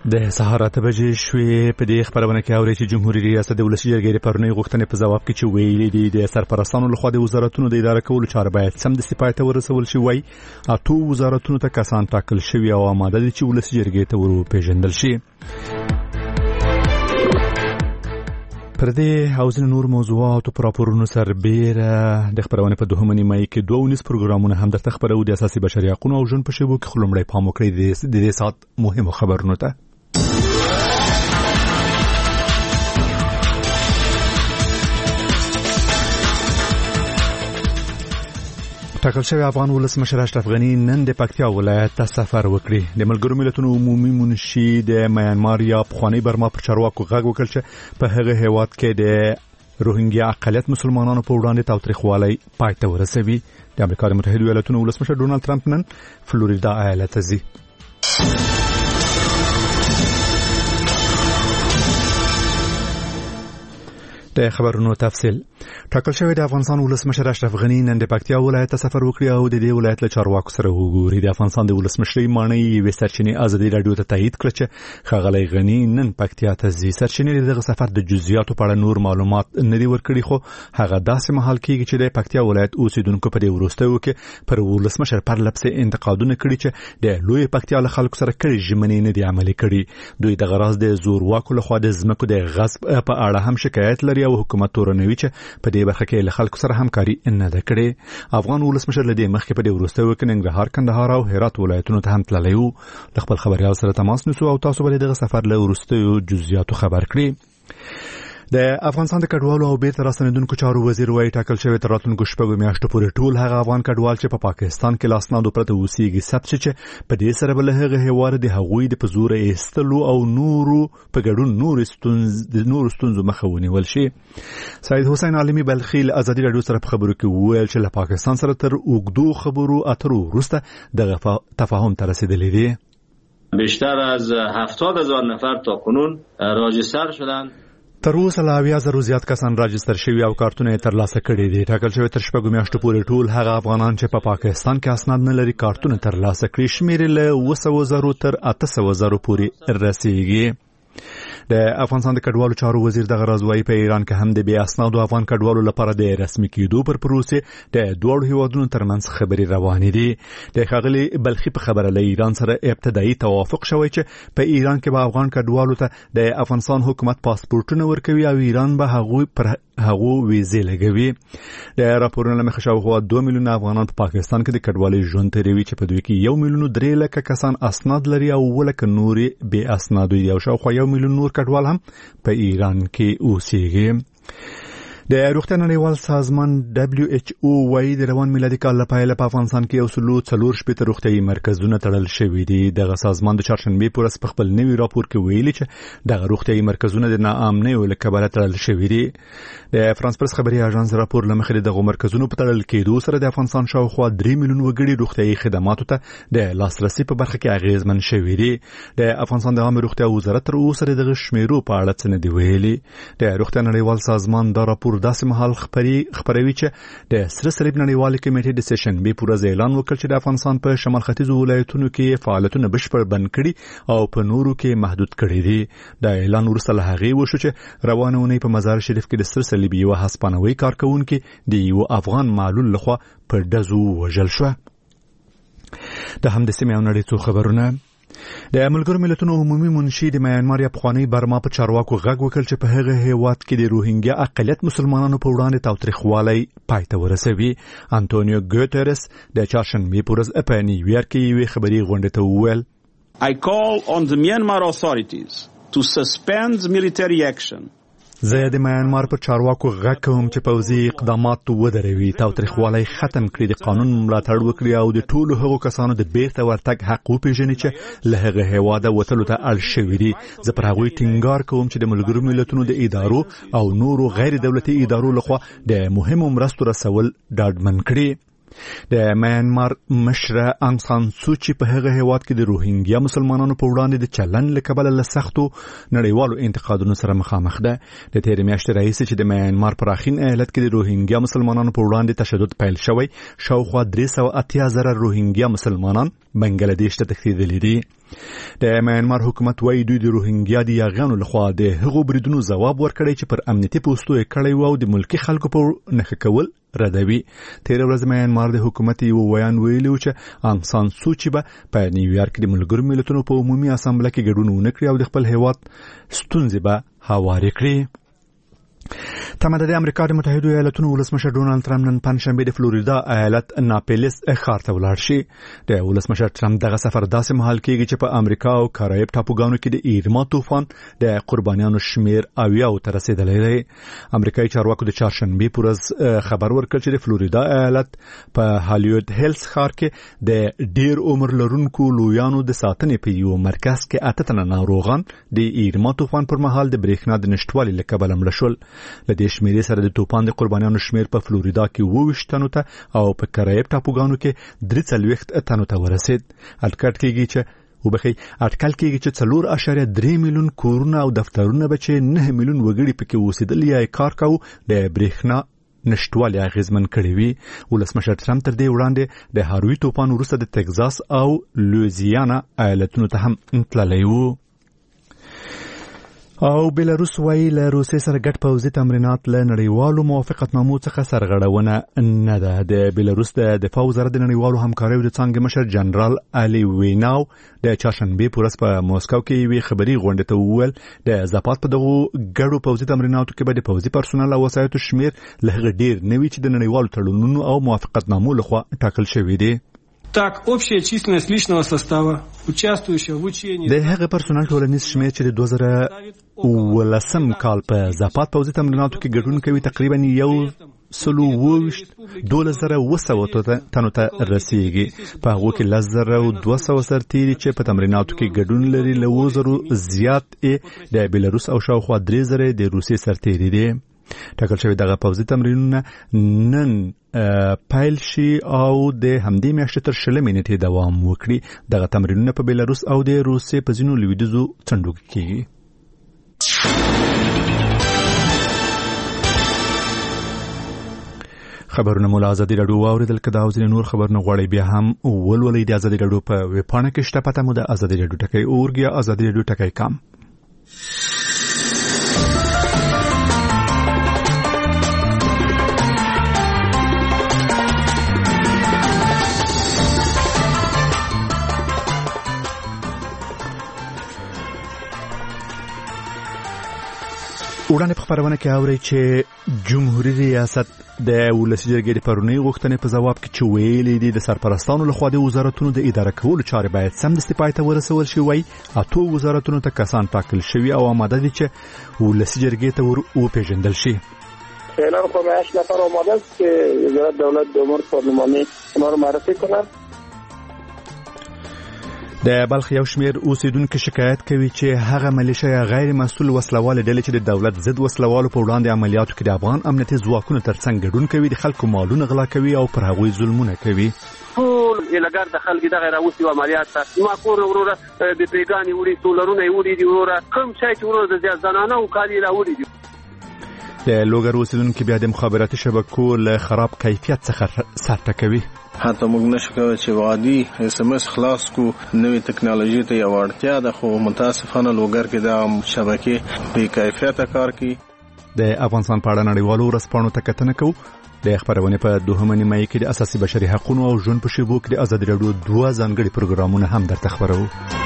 د سهار 8 بجې شوې په دې خبرونه کې اوري چې جمهوریت ریاست د ولسی جرګې د پرونی غوښتنې په جواب کې چې ویلي دي د سرپرستانو لخوا د وزارتونو د اداره کولو چارې باید سم د سپای ته ورسول شي وای اته وزارتونو ته کسان ټاکل شوی او آماده دي چې ولسی جرګې ته ورو پیژندل شي. پر دې حوزه نور موضوعات او راپورونو سربېره د خبرونه په دوهمه نیمه کې 2 پروګرامونه هم د خبرو د اساسي بشري حقوقو او ژوند په شیبو کې خلمړی پام وکړي د دې سات مهمه خبرونه ته. ټاکل شوی افغان ولسمشر اشرف غنی نن د پکتیا ولایت ته سفر وکړي. د ملګرو ملتونو عمومي منشي د میانمار یا پخوانی برما پر چارواکو غږ وکړ چې په هغه هیواد کې د روهینګیا اقلیت مسلمانانو په وړاندې تاوتریخوالی پای ته ورسوي. د امریکا د متحده ایالاتونو ولسمشر ډونالد ټرمپ نن فلوریدا ایالت ته ځي. د خبرونو تفصیل. ټاکل شوی د افغانستان ولسمشر اشرف غنی نن د پکتیا ولایت ته سفر وکړي او د دې ولایت له چارواکو سره وګوري. د افغانستان د ولسمشرۍ معنی یې سرچینې ازادي رادیو ته تایید کړ چې ښاغلی غنی نن پکتیا ته ځي. سرچینې دغه سفر د جزئیاتو په اړه نور معلومات نه دی ورکړي خو هغه داسې مهال کېږي چې د پکتیا ولایت اوسیدونکو په دې وروستیو کې پر ولسمشر پر لپسې انتقادونه کړي چې د لوی پکتیا له خلکو سره کړي ژمنې نه دي عملي کړي. دوی د غراض د زورواکو لخوا د ځمکو د غصب په اړه هم شکایت لري او حکومت تورنوي چې په دې برخه کې له خلکو سره همکاري نه ده کړې. افغان ولسمشر له دې مخکې په دې وروستیو کې ننګرهار، کندهار او هرات ولایتونو ته هم تللی و. د خپل خبريال سره تماس نیسو او تاسو به دغه سفر له وروستیو جزئیاتو خبر کړئ. د افغانستان د کډوالو او بیرته راستنیدونکو چارو وزیر وایي ټاکل شوی تر راتلونکو شپږو میاشتو پورې ټول هغه افغان کډوال چې په پاکستان کې لاسنادو پرته اوسېږي ثبت شي چې په دې سره به له هغه هیواد د هغوی د په زور ایستلو او نورو په ګډون نور ستونزو مخه ونیول شي. سید حسین عالمي بلخي له ازادي رادیو سره په خبرو کې وویل چې له پاکستان سره تر اوږدو خبرو اترو وروسته دغه تفاهم ته رسیدلی دی. بیشتر از 70,000 نفر تا کنون راجستر شدند. تر اوسه لا 80,000 زیات کسان راجستر شوي او کارتونه ترلاسه کړي دي. ټاکل شوی تر شپږو میاشتو پورې ټول هغه افغانان چې په پاکستان کې اسناد نه لري کارتونه ترلاسه کړي شمیر له 200,000 تر 800,000 پورې رسیدي. د افغانستان د کډوالو چارو وزیر د غرضوي په ایران کې هم د بیا اسنادو افغان کډوالو لپاره د رسمي کېدو پر پروسه د دوه هیوادونو ترمنځ خبري روانې دي. د ښاغلي بلخي په خبره له ایران سره ابتدایي توافق شوی چې په ایران کې به افغان کډوالو ته د افغانستان حکومت پاسپورتونه ورکوي او ایران به هغه ویزې لګوي. د راپورونو مخه شاوخوا 2 میلیونه افغانان په پاکستان کې د کډوالۍ ژوند تیروي چې په دوی کې 1 میلیون 3 لکه کسان اسناد لري او ولکه نورې بې اسناد دي او شاوخوا 1 میلیون نور کډوال هم په ایران کې اوسېږي. د روغتیا نړیوال سازمان WHO وايي د روان میلادي کال لپاره په افغانستان کې 140 روغتیايي مرکزونه تړل شوي دي. دغه سازمان د چهارشنبه پر ورځ په خپل نوي راپور کې ویلي چې دغه روغتیايي مرکزونه د ناامنۍ له کبله تړل شوي دي. د فرانس پرس خبري اژانس راپور لمخې دغه مرکزونو په تړل کېدو سره د افغانستان شاوخوا 3 میلیون وګړي روغتیايي خدماتو ته د لاسرسي په برخه کې اغیزمن شوي دي. د افغانستان د عامه روغتیا وزارت تر اوسه دغه شمیرو په اړه څه نه دی ویلي. د روغتیا نړیوال سازمان دا راپور داسې مهال خبروي چې د سره صلیب نړیوال کمیټې د سیشن به پورز اعلان وکړ چې د افغانستان په شمال ختیځ ولایتونو کې فعالیتونه بشپړ بند کړي او په نورو کې محدود کړي دي. د اعلان وروسته له هغې وشو چې روانه اونۍ په مزار شریف کې د سره صلیب یو هسپانوي کارکونکي د یو افغان معلول لخوا په ډزو وژل شو. د هم د سیمې او نړۍ څو خبرونه. د ملګرو ملتونو عمومي منشي د میانمار یا پخوانی برما په چارواکو غږ وکړ چې په هغه هیواد کې د روهینګیا اقلیت مسلمانانو په وړاندې تاوتریخوالی پای ته ورسوي. انټونیو ګوتریس د چهارشنبه په ورځ په نیویارک کې یوې خبري غونډې ته وویل I call on the Myanmar authorities to suspend military action. زه د میانمار پر چارواکو غږ کوم چې پوځي اقدامات ودروي، تاوتریخوالی ختم کړي، د قانون ملاتړ وکړي او د ټولو هغو کسانو د بیرته ورتګ حق وپیژني چې له هغه هیواده وتلو ته اړ شوي دي. زه پر هغوی ټینګار کوم چې د ملګرو ملتونو د ادارو او نورو غیر دولتي ادارو لخوا د مهمو مرستو رسول ډاډمن کړي. د میانمار مشره انګ سان سوچي په هغه هیواد کې د روهینګیا مسلمانانو په وړاندې د چلن له کبله له سختو نړیوالو انتقادونو سره مخامخ ده. د تېرې میاشتې راهیسې چې د میانمار پراخین ایالت کې د روهینګیا مسلمانانو په وړاندې تشدد پیل شوی، شاوخوا 380,000 روهینګیا مسلمانان بنگلاديش ته تښتېدلي دي. د میانمار حکومت وايي دوی د روهینګیا د یاغیانو لخوا د هغو بریدونو ځواب ورکړی چې پر امنیتي پوسټو یې کړی و او د ملکی خلکو په نښه کول ردوي. تیر ورځ میانمار د حکومت یو ویان ویلو چې آنګ سان سوچي به په نیویارک د ملګرو ملتونو په عمومي اسامبله کې ګډون ونه کړي او د خپل هیواد ستونزې به هوارې کړي. تمه د امریکا د متحده ایالاتونو ولسمشر ډونالد ترامپ نن پنځشنبه د فلوریدا ایالت ناپلیس ښار ته ولاړ شي. د ولسمشر ترامپ دغه سفر داسې مهال کېږي چې په امریکا او کارایب ټاپوګانو کې د ایرما طوفان د قربانیانو شمیر اویاو ته رسیدلی دی. امریکایي چارواکو د چهارشنبه په ورځ خبر ورکړ چې د فلوریدا ایالت په هالیوډ هیلز ښار کې د ډیر عمر لرونکو لویانو د ساتنې په یو مرکز کې 8 تنه ناروغان د ایرما طوفان پر مهال د برېښنا د نشټوالي له کبله مړه شول. لدې شمیرې سره د طوفان د قربانیانو شمیر په فلوریدا کې 22 تنو ته او په کارایب ټاپوګانو کې 43 تنو ته ورسید. اټکل کېږي چې 4.3 میلیون کورونه او دفترونه به چې 9 میلیون وګړي پکې اوسېدل یا کار کاوه د برېښنا نشټوالي اغیزمن کړی وي. ولسمشر ترامپ تر دې وړاندې د هاروي طوفان وروسته د تگزاس او لویزیانا ایالتونو ته هم تللی و. او بیلاروس وايي له روسیې سره ګډ پوځي تمرینات له نړیوالو موافقتنامو څخه سرغړونه نه ده. د بیلاروس د دفاع وزارت د نړیوالو همکاریو د څانګې مشر جنرال علي ویناو د چهارشنبه په ورځ په موسکو کې یوې خبري غونډې ته وویل د زاپات په دغو ګډو پوځي تمریناتو کې به د پوځي پرسونل او وسایطو شمیر له هغه ډیر نوي چې د نړیوالو تړونونو او موافقتنامو لخوا ټاکل شوی دی. Так, общая численность личного состава, участвующего в учении... د هغه پرسونل ټولنیز شمیر چې د 2010 کال په زاپات پوځي تمریناتو کې ګډون کوي تقریبا 1200 تنو ته رسیږي. په هغه کې 1200 سرتیري چې په تمریناتو کې ګډون لري له 2000 زیات د بیلاروس او شاوخوا 3000 د روسیې سرتیري دي. ټاکل شوی دغه پوځي تمرینونه نن پایل شي او د همدې میاشتې تر 20 نیټې دوام وکړي. دغه تمرینونه په بیلاروس او د روسیې په ځینو لویدیځو څنډو کې کیږي. خبرونه مو له ازادي راډیو واوریدل. که دا او ځینې نور خبرونه غواړئ بیا هم ولولئ د ازادي راډیو په ویبپاڼه کې شته. پته مو د ازادي راډیو ټکی اورګ یا ازادي راډیو ټکی کام. وړاندې په خبرونه کې اوري چې جمهوریت ریاست د ولسی جرګې د پرونی غوښتنې په جواب کې چې ویلي دي د سرپرستانو لخوا د وزارتونو د اداره کولو چارې باید سمدستي پای ته ورسول شي. وایي 8 وزارتونو ته کسان ټاکل شوي او آماده دي چې ولسی جرګې ته وپیژندل شي. فعلا خب 8 نفر آماده است که وزارت دولت د امور پارلمانی اونا رو معرفی کنند. د بلخ یو شمیر اوسیدونکو شکایت کوي چې هغه ملیشه غیر مسؤل وسلوال ډلې چې د دولت ضد وسلوالو په وړاندې عملیاتو کې د افغان امنیتي ځواکونو ترڅنګ ګډون کوي، د خلکو مالونه غلا کوي او پر هغوی ظلمونه کوي. ټول الګر د خلک دغه راوستي عملیات ته ما کور وروره د پیګانی وړي سولرونه وړي دي وروره کوم شي چې وروره د زنانه او کالي راوړي دي. د لوګر اوسیدونکو بیا د مخابراتي شبکو له خراب کیفیت څخه سرټه کوي. حتی موږ نشو کولی چې عادي SMS خلاص کو نوې ټکنالوژي ته یو اړتیا ده، خو متاسفانه لوګر کې د شبکې بې کیفیته کار کوي. د افغانستان په اړه نړیوالو ورځپاڼو ته کتنه کوو. د خبرونې په دوهمه نیمایي کې د اساسي بشري حقوقو او ژوند په شیبو کې د ازادي راډیو 2 ځانګړي پروګرامونه هم درته خبرو.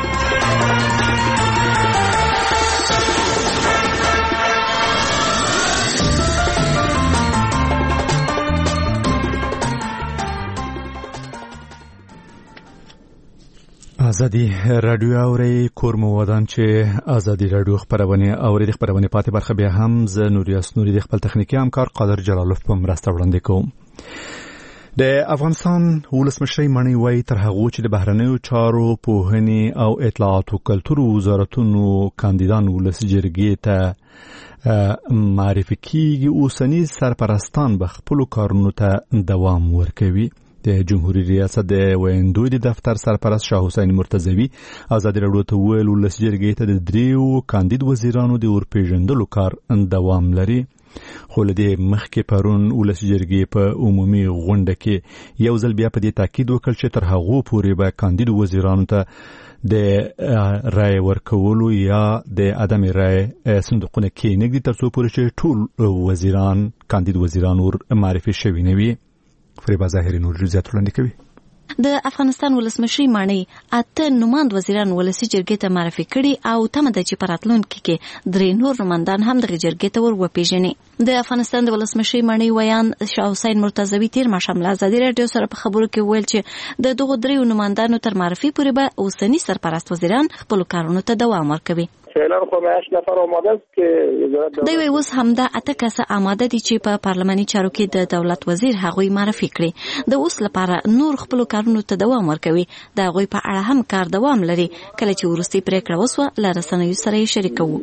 ازادي راډیو اوري کور مو ودان چې ازادي راډیو خبرونه اوري. د خبرونه پاتې برخه بیا هم ز نوریاس نوري د خپل تخنیکی همکار قادر جلالوف په مرسته وړاندې کوم. د افغانستان ولسمشر مانی وای تر هغه چې د بهرنیو چارو پوهنې او اطلاعات او کلتور وزارتونو کاندیدان ولسی جرګې ته معرفي کیږي اوسنی سرپرستان به خپل کارونو ته دوام ورکوي. د جمهوریت ریاست د ویندوی د دفتر سرپرست شاه حسین مرتضوی ازادي راډیو ته ویل ولسی جرګې ته د 3 کاندید وزیرانو د ورپیژندلو کار دوام لري. خو له دې مخکې پرون ولس جرګې په عمومي غونډه کې یو ځل بیا په دې تاکید وکړ چې تر هغو پورې به کاندید وزیرانو ته د رای ورکولو یا د عدم رای صندوقونه کېنږدي تر څو پورې چې ټول وزیران کاندید وزیران ور معرفي شوي نه وي. فریبا ظاهري نور جزئیات وړاندې کوي. د افغانستان ولسمشر مانی 8 نوماند وزیران ولسی جرګې ته معرفي کړي او تمه ده چې پراتلونکو کې 3 نور نوماندان هم د جرګې ته ور وپیژني. د افغانستان د ولسمشر مانی ویان شاه حسین مرتضوی تیر ماښام له ازادي راډیو سره په خبرو کې ویل چې د دغه 3 نوماندانو تر معرفي پورې به اوسنی سرپرست وزیران خپل کارونو ته دوام ورکوي. فعلا خو 8 نفر آماده است که دوی اوس همدا 8 کسه آماده دي چې په پارلماني چارو کې د دولت وزیر هغوی معرفي کړي. د اوس لپاره نور خپل کارونو ته دوام ورکوي. د هغوی په اړه هم کار دوام لري. کله چې ورستي پریکړه وسوه ل رسنیو سره شریکو.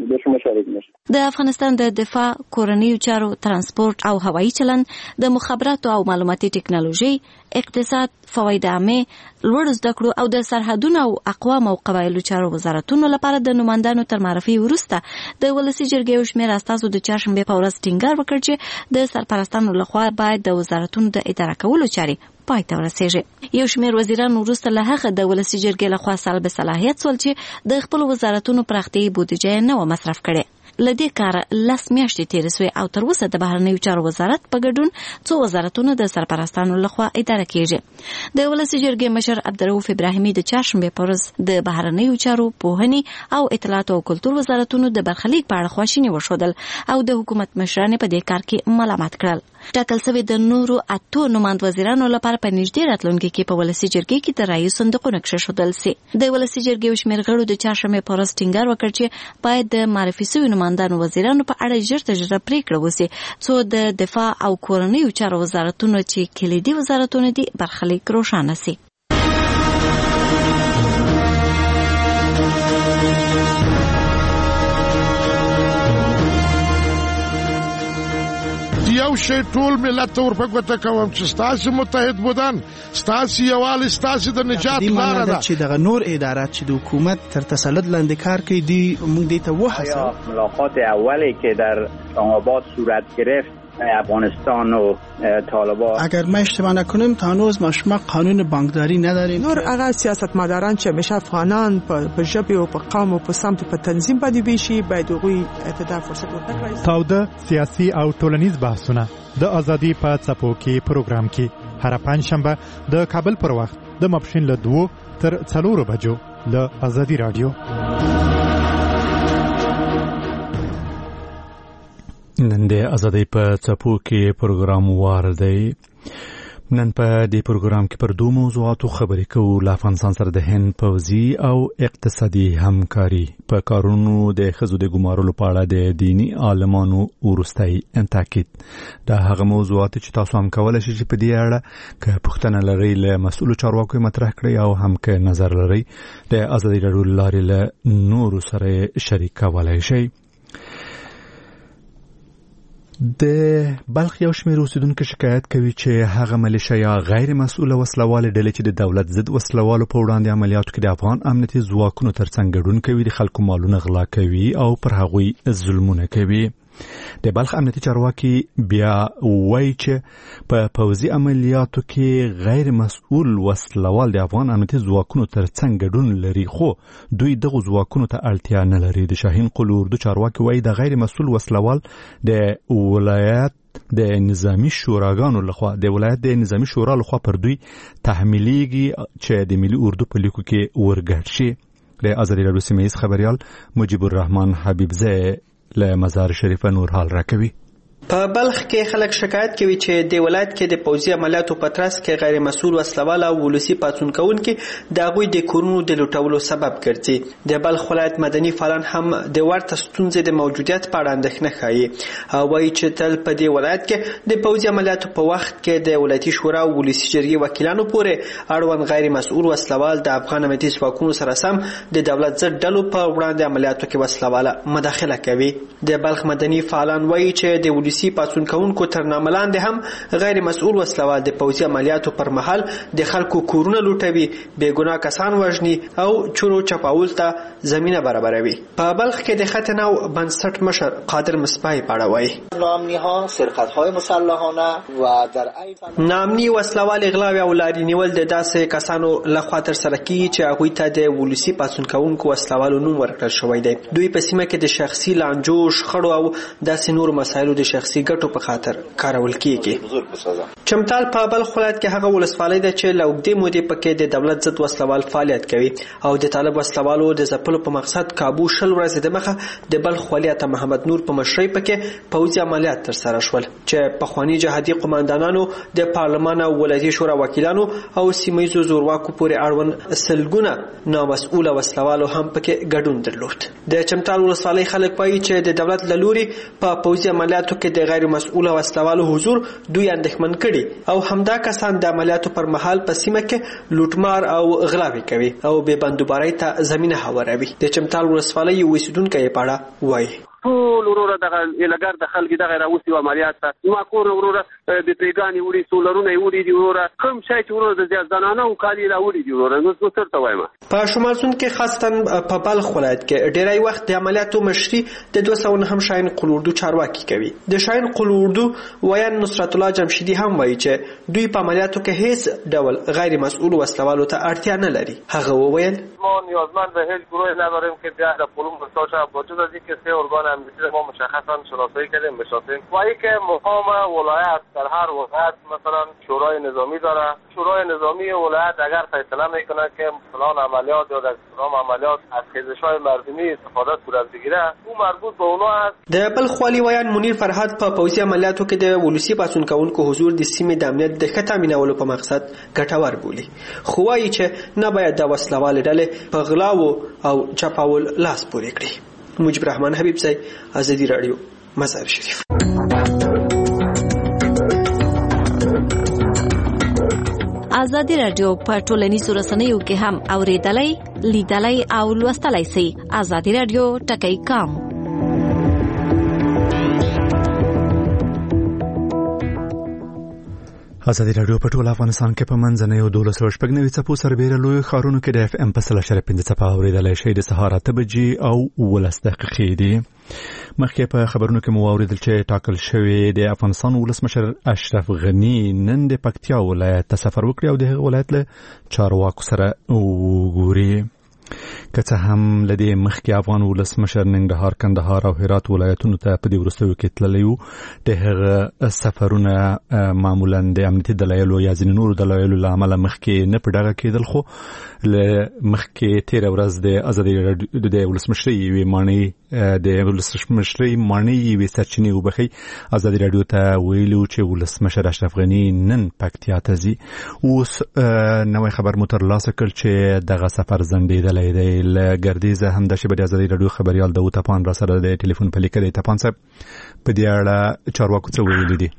د افغانستان د دفاع، کورنیو چارو، ترانسپورت او هوایي چلند، د مخابراتو او معلوماتي ټکنالوژي، اقتصاد، فواید عامه، لوړ زده کړو او د سرحدونو او اقوام او قبایلو چارو وزارتونو لپاره د نوماندانو تر معرفي وروسته د ولسی جرګې شمېر استازو د چهارشنبه په ورځ ټینګار وکړ چې د سرپرستانو لخوا باید د وزارتونو د اداره کولو چارې پای ته ورسیږي. یو شمېر وزیران وروسته له هغه د ولسی جرګې لخوا سلب صلاحیت سول چې د خپل وزارتونو پراختیايي بودیجه نه و مصرف کړي. لدې کار 10 میاشتې تیرې سوې او تر اوسه د بهرنیو چارو وزارت په ګډون څو وزارتونو د سرپرستانو لخوا اداره کیږي. د ولسی جرګې مشر عبدالرؤف ابراهیمي د چهارشنبه په ورځ د بهرنیو چارو، پوهنې او اطلاعات او کلتور وزارتونو د برخلیک په اړه خواشیني وښودل او د حکومت مشران په دې کار کې ملامت کړل. ټاکل شوی د نورو 8 نوماند وزیرانو لپاره په نږدې راتلونکي کې په ولسی جرګې کې د رایو صندوقونه کښېښودل شي. د ولسی جرګې شمېر غړو د چهارشنبه په ورځ ټینګار وکړ چې باید د معرفي شویو نوماندانو وزیرانو په اړه ژر تر ژره پریکړه وشي څو د دفاع او کورنیو چارو وزارتونو چې کلیدي وزارتونه دي برخلیک روښانه شي. یو شی ټول ملت ته ورپګوته کوم چې ستاسو متحد بودن، ستاسو یووالی، ستاسو د نجات لاره ده. چې دغه نور ادارات چې د حکومت تر تسلط لاندې کار کوي دي موږ دې ته وهڅوو. ملاقات اولی که در اسلام آباد صورت گرفت افغانستان و طالبان، اگر ما اشتباه نکنیم تا هنوز ما قانون بانکداری نداریم. نور هغه سیاستمداران چې همیشه افغانان په ژبه او په قوم او په سمت په تنظیم باندې ویشي باید هغوی ته فرصت ورکړي. تاوده سیاسي او ټولنیز بحثونه د ازادي په څپو کې پروګرام کې هر پنځشنبه د کابل پر وخت د ماپښین له 2 تر 4 بجو له ازادي رادیو. نن د ازادۍ په څپو کې پروګرام وار دی. نن په دې پروګرام کې پر 2 موضوعاتو خبرې کوو. له افغانستان سره د هند پوځي او اقتصادي همکاري، په کارونو د ښځو د ګمارلو په اړه د دیني عالمانو وروستی تاکید. دا هغه موضوعات چې تاسو هم کولی شئ چې په دې اړه که پوښتنه لرئ له مسؤلو چارواکو مطرح کړئ او هم که نظر لرئ د ازادۍ راډیو له لارې له نورو سره شریک کولی شئ. د بلخ یو شمېر اوسیدونکو شکایت کوي چې هغه ملیشه یا غیر مسؤله وسلوالې ډلې چې د دولت ضد وسلوالو په وړاندې عملیاتو کې د افغان امنیتي ځواکونو ترڅنګ ګډون کوي، د خلکو مالونه غلا کوي او پر هغوی ظلمونه کوي. د بلخ امنیتي چارواکي بیا وایي چې په پوځي عملیاتو کې غیر مسؤل وسلوال د افغان امنیتي ځواکونو ترڅنګ ګډون لري، خو دوی دغه ځواکونو ته اړتیا نه لري. د شاهین قل اردو چارواکي وایي د غیر مسؤل وسلوال د ولایت د نظامی شوراګانو لخوا د ولایت د نظامی شورا لخوا پر دوی تحمیلیږي چې د ملي اردو په لیکو کې ورګډ شي. د ازادي راډیو سیمه ییز خبریال مجیب الرحمن حبیبزی له مزار شریف نور حال راکوي. په بلخ کې خلک شکایت کوي چې د ولایت کې د پوځي عملیاتو په ترڅ کې غیر مسؤل وسلوال او ولسی پاتون کوونکي د هغوی د کورونو د لوټولو سبب ګرځي. د بلخ ولایت مدني فعالان هم د ورته ستونزې د موجودیت په اړه اندېښنه ښیي او وایي چې تل په دې ولایت کې د پوځي عملیاتو په وخت کې د ولایتي شورا او ولسی جرګې وکیلانو پورې اړوند غیر مسؤل وسلوال د افغان امنیتي ځواکونو سره سم د دولت ضد ډلو په وړاندې عملیاتو کې وسلواله مداخله کوي. د بلخ مدني فعالان وایي چې د ولسی ولسی پاڅون کوونکو تر نامه لاندې هم غیر مسؤل وسلوال د پوځي عملیاتو پر مهال د خلکو کورونه لوټوي، بېګناه کسان وژني او چورو چپاول ته زمینه برابروي. په بلخ کې د ختنو بنسټ مشر قادر مصباحی پاړه وایي نامنی‌ها سرقت‌های مسلحانه و در عین نامنی وسلوال اغلا او لاري نیول د داسې کسانو لخوا تر سره کیږي چې هغوی ته د ولسی پاڅون کوونکو وسلوالو نوم ورکړل شوی دی. دوی په سیمه کې د شخصي لانجو، شخړو او داسې نور مسایلو د شخصي ګټو په خاطر کارول کیږي. چمتال په بلخ ولایت کې هغه ولسوالۍ ده چې له اوږدې مودې پکې د دولت ضد وسلوال فعالیت کوي او د طالب وسلوالو د ځپلو په مقصد کابو 20 ورځې د مخه د بلخ ولیت محمد نور په مشرۍ پکې پوځي عملیات تر سره شول چې پخوانی جهادي قوماندانانو د پارلمان او ولایتي شورا وکیلانو او سیمه‌ییزو زورواکو پورې اړوند سلګونه نامسؤل وسلوالو هم پکې ګډون درلود. د چمتال ولسوالۍ خلک وایي چې د دولت له لوري په پوځي عملیاتو کې د غیر مسؤل وسلوالو حضور دوی اندېښمن کړي او همدا کسان د عملیاتو پر مهال په سیمه کې لوټمار او غلاوي کوي او بې بندوبارۍ ته زمینه هواروي. د چمتال ولسوالۍ یو اوسیدونکی یې پاړه وایي ټول وروره دغه الګر د خلک دغه راوستي عملیات ته ما کور وروره د پیګانی وړي سولرونه وړي دی وروره کوم شای چې وروره د زنانه او کالی لا وړي دی وروره نو څه ترته وایم. په شمال سند کې خاصتاً په بلخ ولایت کې ډیری وخت د عملیاتو مشري د 209 شاهین قلوردو چارواکي کوي. د شاهین قلوردو ویان نصرت الله جمشیدی هم وایي چې دوی په عملیاتو کې هیڅ ډول غیر مسؤل وسلوالو ته اړتیا نه لري. هغه وویل ما نیازمند به هیچ گروهی نداریم که در پلوم بساشه با جز از اینکه سه ارگان امنیتی ما مشخصا شناسایی کردیم بشناسیم و اینکه مقام ولایت در هر ولایت مثلا شورای نظامی داره. شورای نظامی ولایت اگر فیصله میکنه که فلان عملیات یا در فلان عملیات از خیزش‌های مردمی استفاده صورت بگیره او مربوط به اونها است. د بلخ والی ویان منیر فرهاد په پوځي عملیاتو کې د ولسی پاڅون کوونکو حضور د سیمې د امنیت د ښه تامینولو په مقصد ګټور بولي. خو وایي چې نه باید د وسلوالې ډلې په غلاو او چپاول لاس پورې کړي. مجيب الرحمن حبیب صاحب، ازادي رادیو، مزار شریف. ازادي رادیو په ټولنیزو رسنیو کې هم اوریدلای، لیدلای او لوستلای شئ. ازادي رادیو ټکی کام. ازادي رادیو په ټول افغانستان کې په منځنۍ او 1290 څپو سربېره لوی ښارونو کې د FM په 105 څپه اورېدلای شئ. د سهار 8 بجې او 12 دقیقې دي. مخکې په خبرونو کې مو واوریدل چې ټاکل شوی د افغانستان ولسمشر اشرف غنی نن د پکتیا ولایت ته سفر وکړي او د هغه ولایت له چارواکو سره وګوري. که څه هم لدې مخکې افغان ولسمشر ننګرهار، کندهار او هرات ولایتونو ته په دې وروستیو کې تللی و، د هغه سفرونه معمولا د امنیتي دلایلو یا ځینې نورو دلایلو له امله مخکې نه په ډاګه کېدل. خو له مخکې تېره ورځ د ازادي رادیو د ولسمشرۍ یوې ماڼۍ یوې سرچینې وبښئ ازادي رادیو ته ویلي چې ولسمشر اشرف غني نن پکتیا ته ځي. اوس نوی خبر مو ترلاسه کړ چې دغه سفر ځنډېدلی دی. له ګردیزه همداسې به د ازادي رادیو خبریال داود تپان را سره د ټلیفون په لیکه دی. تپان صاحب، په دې اړه چارواکو څه ویلي دي؟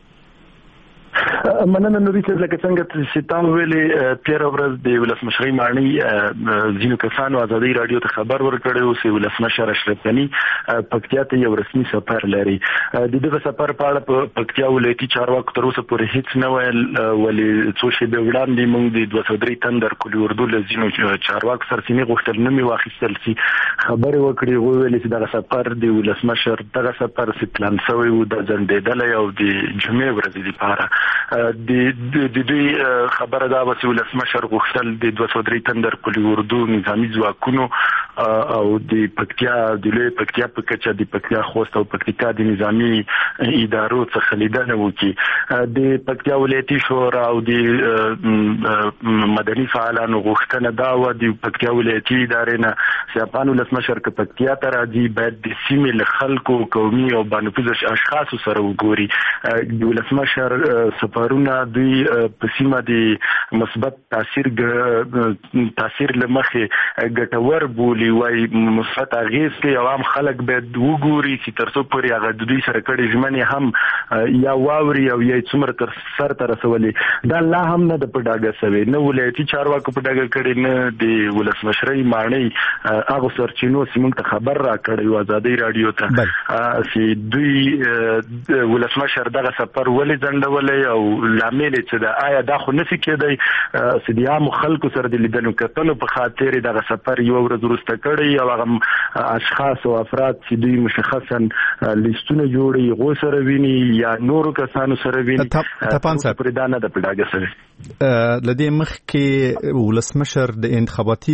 مننه نوري چې لکه څنګه چې تاسو ویلي 13 ورځ د ولسمشرۍ ماڼۍ ځینو کسانو ازادي رادیو ته خبر ورکړی و چې ولسمشر اشرف غني پکتیا ته یو رسمي سفر لري. د دغه سفر په اړه په پکتیا ولایتي چارواکو تر اوسه پورې هیڅ نه ویل، ولې څو شېبې وړاندې موږ د 203 تندر کلي اردو له ځینو چارواکو سرچینې غوښتل نه مې واخیستل چې خبرې وکړي. وویل چې دغه سفر د ولسمشر دغه سفر چې پلان شوی و د ځنډېدلی او د جمعې ورځې لپاره. د دوی خبره دا و چې ولسمشر غوښتل د 203 تندر کلي اردو نظامی ځواکونو او د پکتیا د لوی پکتیا په کچه د پکتیا خوست او پکتیکا د نظامی ادارو څخه لیدنه وکړي. د پکتیا ولایتي شورا او د مدني فعالانو غوښتنه دا و د پکتیا ولایتي ادارې نه چې افغان ولسمشر که پکتیا ته راځي باید د سیمې له خلکو، قومي او بانفوذ اشخاصو سره وګوري. د ولسمشر سفرونه دوی په سیمه د مثبت تاثیر لمخې ګټور بولي ولې وای مثبت اغیز کوي او عام خلک باید وګوري چې تر څو پورې هغه د دوی سره کړي ژمنې هم یا واوري او یا څومره تر سر ته رسولې دا لا هم نه د پډاګه سوي نه ولایتي چارواکو پډاګه کړي نه د ولسمشرۍ معنی هغه سرچینو سیمون ته خبر را کړی و آزادۍ رادیو ته چې دوی ولسمشر دغه سفر ولې ځنډولې او لامل چې دا آیا دا خو نسی کېدی چې د عام خلکو سره د لیدنو کتلو په خاطر دغه سفر یو ورځ وروسته کړی او هغه اشخاص او افراد چې دوی مشخصا لیستونه جوړي غو سره ویني یا نورو کسانو سره ویني تپان صاحب پر دا نه د پډاګه سره لدې مخ کې ولسمشر د انتخاباتي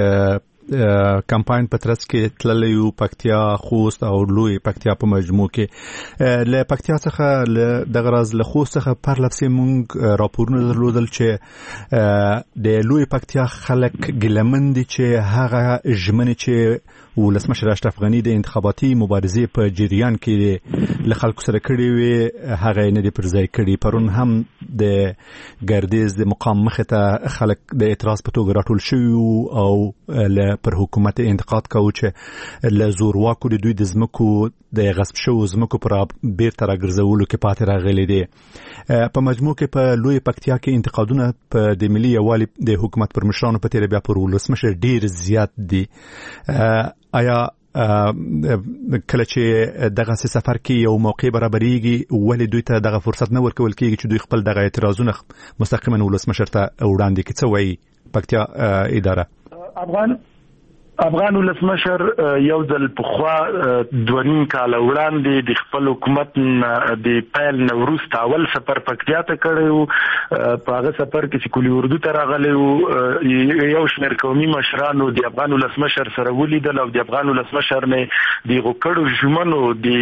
کمپاین په ترڅ کې تللیو پکتیا خوست او لوی پکتیا په مجموع کې له پکتیا څخه د غرض له خوست څخه پر لپسې مونږ راپورونه درلودل چې د لوی پکتیا خلک ګلمن دي چې هغه ژمنې چې ولسمشر اشرف غنی د انتخاباتي مبارزې په جریان کې له خلکو سره کړي وي هغه نه دي پر ځای کړي پرون هم د ګردیز د مقام مخ ته خلک د اعتراض په توګه راټول شوي او پر حکومت انتقاد کوي چې له زورواکو د دوی د ځمکو د غصب شوو ځمکو پر بیرته راګرځولو کې پاتې راغلي دي په مجموع کې په لوی پکتیا کې انتقادونه په د ملي یووالي د حکومت پر مشرانو په تیر بیا پر ولسمشر ډیر زیات دي آیا کله چې دغه سفر کې یو موقع برابرېږي ولې دوی ته دغه فرصت نه ورکول کېږي چې دوی خپل دغه اعتراضونه مستقیما ولسمشر ته وړاندې کړي څه وایي پکتیا اداره افغان ولسمشر یو ځل پخوا 2.5 کال وړاندې د خپل حکومت د پیل نوروز اول سفر پکتیا ته کړو په هغه سفر کې چې کلی اردو ته راغلی یو شمېر قومي مشرانو د افغان ولسمشر سره ولیدل او د افغان ولسمشر نه د غوکړو ژمنو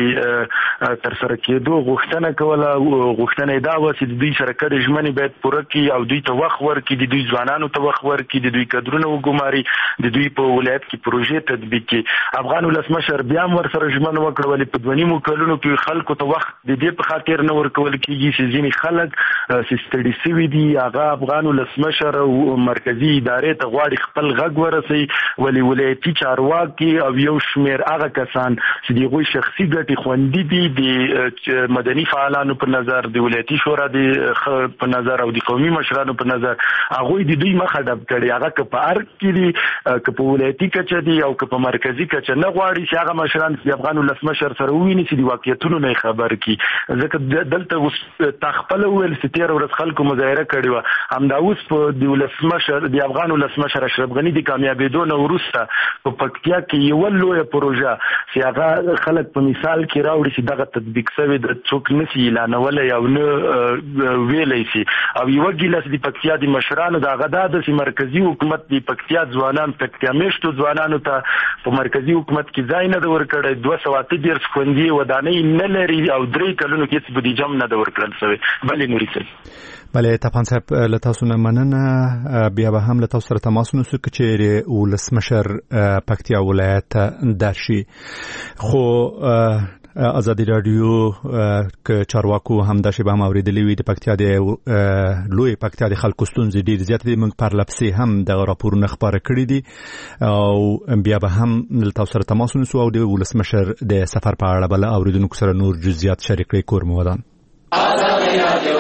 د تر سره کېدو غوښتنه کوله غوښتنه دا و چې دوی سره کړي ژمنې باید پوره کړي او دوی ته وخت ورکړي د دوی ځوانانو ته وخت ورکړي د دوی کډرونه وګماري د دوی په ولایت کې پروژې تطبیق کړي افغان ولسمشر بیا ور سره ژمنه وکړه ولې په 2.5 کلونو کې خلکو ته وخت د دې په خاطر نه ورکول کېږي چې ځینې خلک سستړي سوي دي هغه افغان ولسمشر او مرکزی ادارې ته غواړي خپل غږ ورسي ولې ولایتي چارواکي او یو شمېر هغه کسان چې د غوي شخصي ګټې خوندې دي د مدني فعالانو په نظر د ولایتي شورا په نظر او د قومي مشرانو په نظر هغه د دوی مخه ډب کړي هغه په ارګ کې دي په ولایتي کچه دي او په مرکزی کچه نه غواړي چې هغه مشران د افغان ولسمشر سره وویني چې د واقعیتونو نه خبر کی ځکه دلته تخپل ویل چې تیر ورځ خلکو مظاهره کړې و همدا اوس په د ولسمشر د افغان ولسمشر اشرف غنی د کامیابیدو نه وروسته په پکتیا کې یو لوی پروژه چې هغه خلک په مثال کې راوړي چې دغه تطبیق شوی د څوک نسی اعلانولای او نه ویلای شي او یو ګیلاس د پکتیا د مشرانو د غدا د مرکزی حکومت د پکتیا ځوانان پکتیا میشتو ځوانانو ته په مرکزی حکومت کې ځای نه ورکړی 230 خوندې ودانۍ نه لري او 3 کلونو کې بودیجه نه د ورکړل شوی بلې نوري څه بله تپان صاحب له تاسو نه مننه بیا به هم له تاسو سره تماس ونیسو چې ولسمشر پکتیا ولایت درشي خو آزادی رادیو ک چارواکو هم د شبه اوریدلې وي د پکتیا د لوی پکتیا د خلکو ستونزې ډیر زیات دي موږ پر لپسې هم د راپورونه خبره کړې دي او بیا به هم تاسو سره تماس ونیسو او د ولسمشر د سفر په اړه بل اوریدونکو سره نور جزئیات شریک کړئ کور مودان آزادی رادیو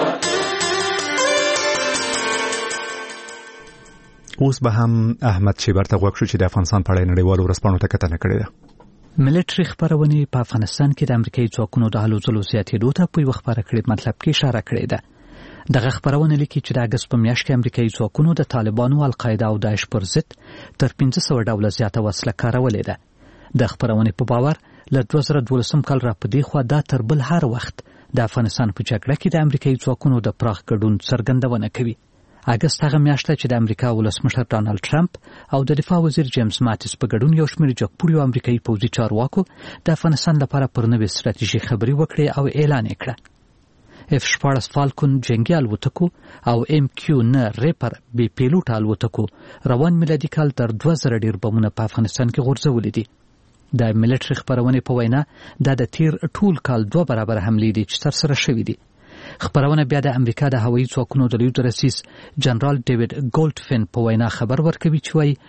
اوس به هم احمد شیبر ته غوښتل چې د افغانستان په اړه نړیوالو ورځپاڼو ته کتنه کړې ده ملټری خبرونه په افغانستان کې د امریکایي ځواکونو د هلو ځلو زیاتېدو ته په یو خبره کړې مطلب کې اشاره کړې ده دغه خبرونه لیکي چې د اگست په میاشت کې امریکایي ځواکونو د طالبانو القاعده او داعش پر ضد تر 1500 ډوله زیاته وسله کارولې ده د خبرونه په باور له 2012 کال را پدې خو دا تر بل هر وخت د افغانستان په جګړه کې د امریکایي ځواکونو د پراخ ګډون څرګندونه کوي اگست هغه میاشت چې د امریکا ولسمشر ډانلډ ټرمپ او د دفاع وزیر جیمز ماتیس په ګډون یو شمېر جګپوړو امریکایي پوځي چارواکو د افغانستان لپاره پر نوې ستراتیژي خبري وکړې او اعلان یې کړه F-14 فالکون جنگي الوتکو او MQ-9 ریپر بي پیلوټ الوتکو روان میلادي کال تر 2000 ډیر بمونه په افغانستان کې غورځولې دي د ملټری خبرونه په وینا د تیر ټول کال 2 برابر حملې دي چې تر سره شوې دي خبرونه بیا د امریکا د هوایي ځواکونو د لوی رئیس جنرال ډیوډ ګولډفین په وینا خبر ورکوي چې وايي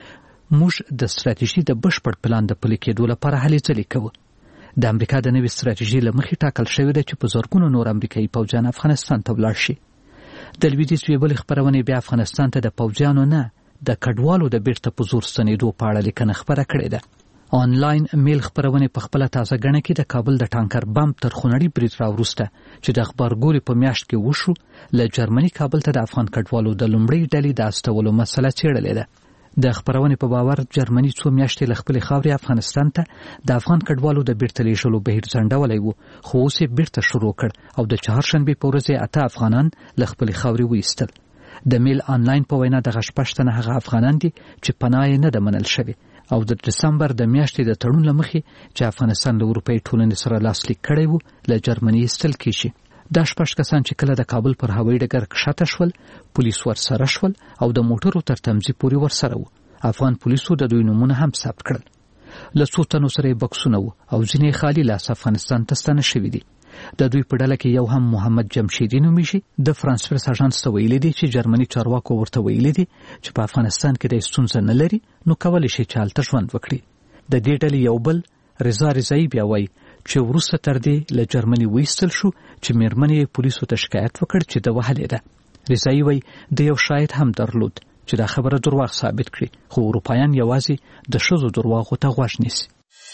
موږ د ستراتیژي د بشپړ پلان د پلي کېدو لپاره هلې ځلې کوو. د امریکا د نوې ستراتیژي له مخې ټاکل شوې ده چې په زرګونو نور امریکایي پوځیان افغانستان ته ولاړ شي. د لویدیځ یوې بلې خپرونې بیا افغانستان ته د پوځیانو نه د کډوالو د بیرته په زور ستنېدو په اړه لیکنه خپره کړې ده. آنلاین میل خپرونې په خپله تازه ګڼه کې د کابل د ټانکر بم تر خونړي برید راوروسته چې د خبرګوري په میاشت کې وشو له جرمني کابل ته د افغان کډوالو د لومړۍ ډلې د استولو مسله څېړلې ده. د خبرونې په باور جرمني 2 میاشتې له خپلې خاورې افغانستان ته د افغان کډوالو د بیرته لیږلو بهیر ځنډولی و، خو اوس یې بیرته شروع کړ او د چهارشنبې په ورځ یې 8 افغانان له خپلې خاورې وایستل. د میل آنلاین په وینا دغه 6 تنه هغه افغانان دي چې پناه یې نه ده منل شوې او د دسمبر د میاشتې د تړون له مخې چې افغانستان له اروپایي ټولنې سره لاسلیک کړی و له جرمني ایستل کیږي. دا 6 کسان چې کله د کابل پر هوایي ډګر کښته شول، پولیس ورسره شول او د موټرو تر تمځي پورې ورسره وو. افغان پولیسو د دوی نومونه هم ثبت کړل. له څو تنو سره یې بکسونه وو او ځینې خالي لاس افغانستان ته ستانه شوي دي. د دوی په ډله کې یو هم محمد جمشیدي نومیږي. د فرانس پرس اژانس ته ویلي دي چې جرمني چارواکو ورته ویلي دي چې په افغانستان کې د ستونزه نه لري، نو کولی شي چې هلته ژوند وکړي. د دې ډلې یو بل رضا رضایي بیا وایي چې وروسته تر دې له جرمني وایستل شو چې میرمن یې پولیسو ته شکایت وکړ چې د وهلې ده. رضایي وایي د یو شاهد هم درلود چې دا خبره درواغ ثابت کړي، خو اروپایان یوازې د ښځو درواغو ته غوږ نیسي.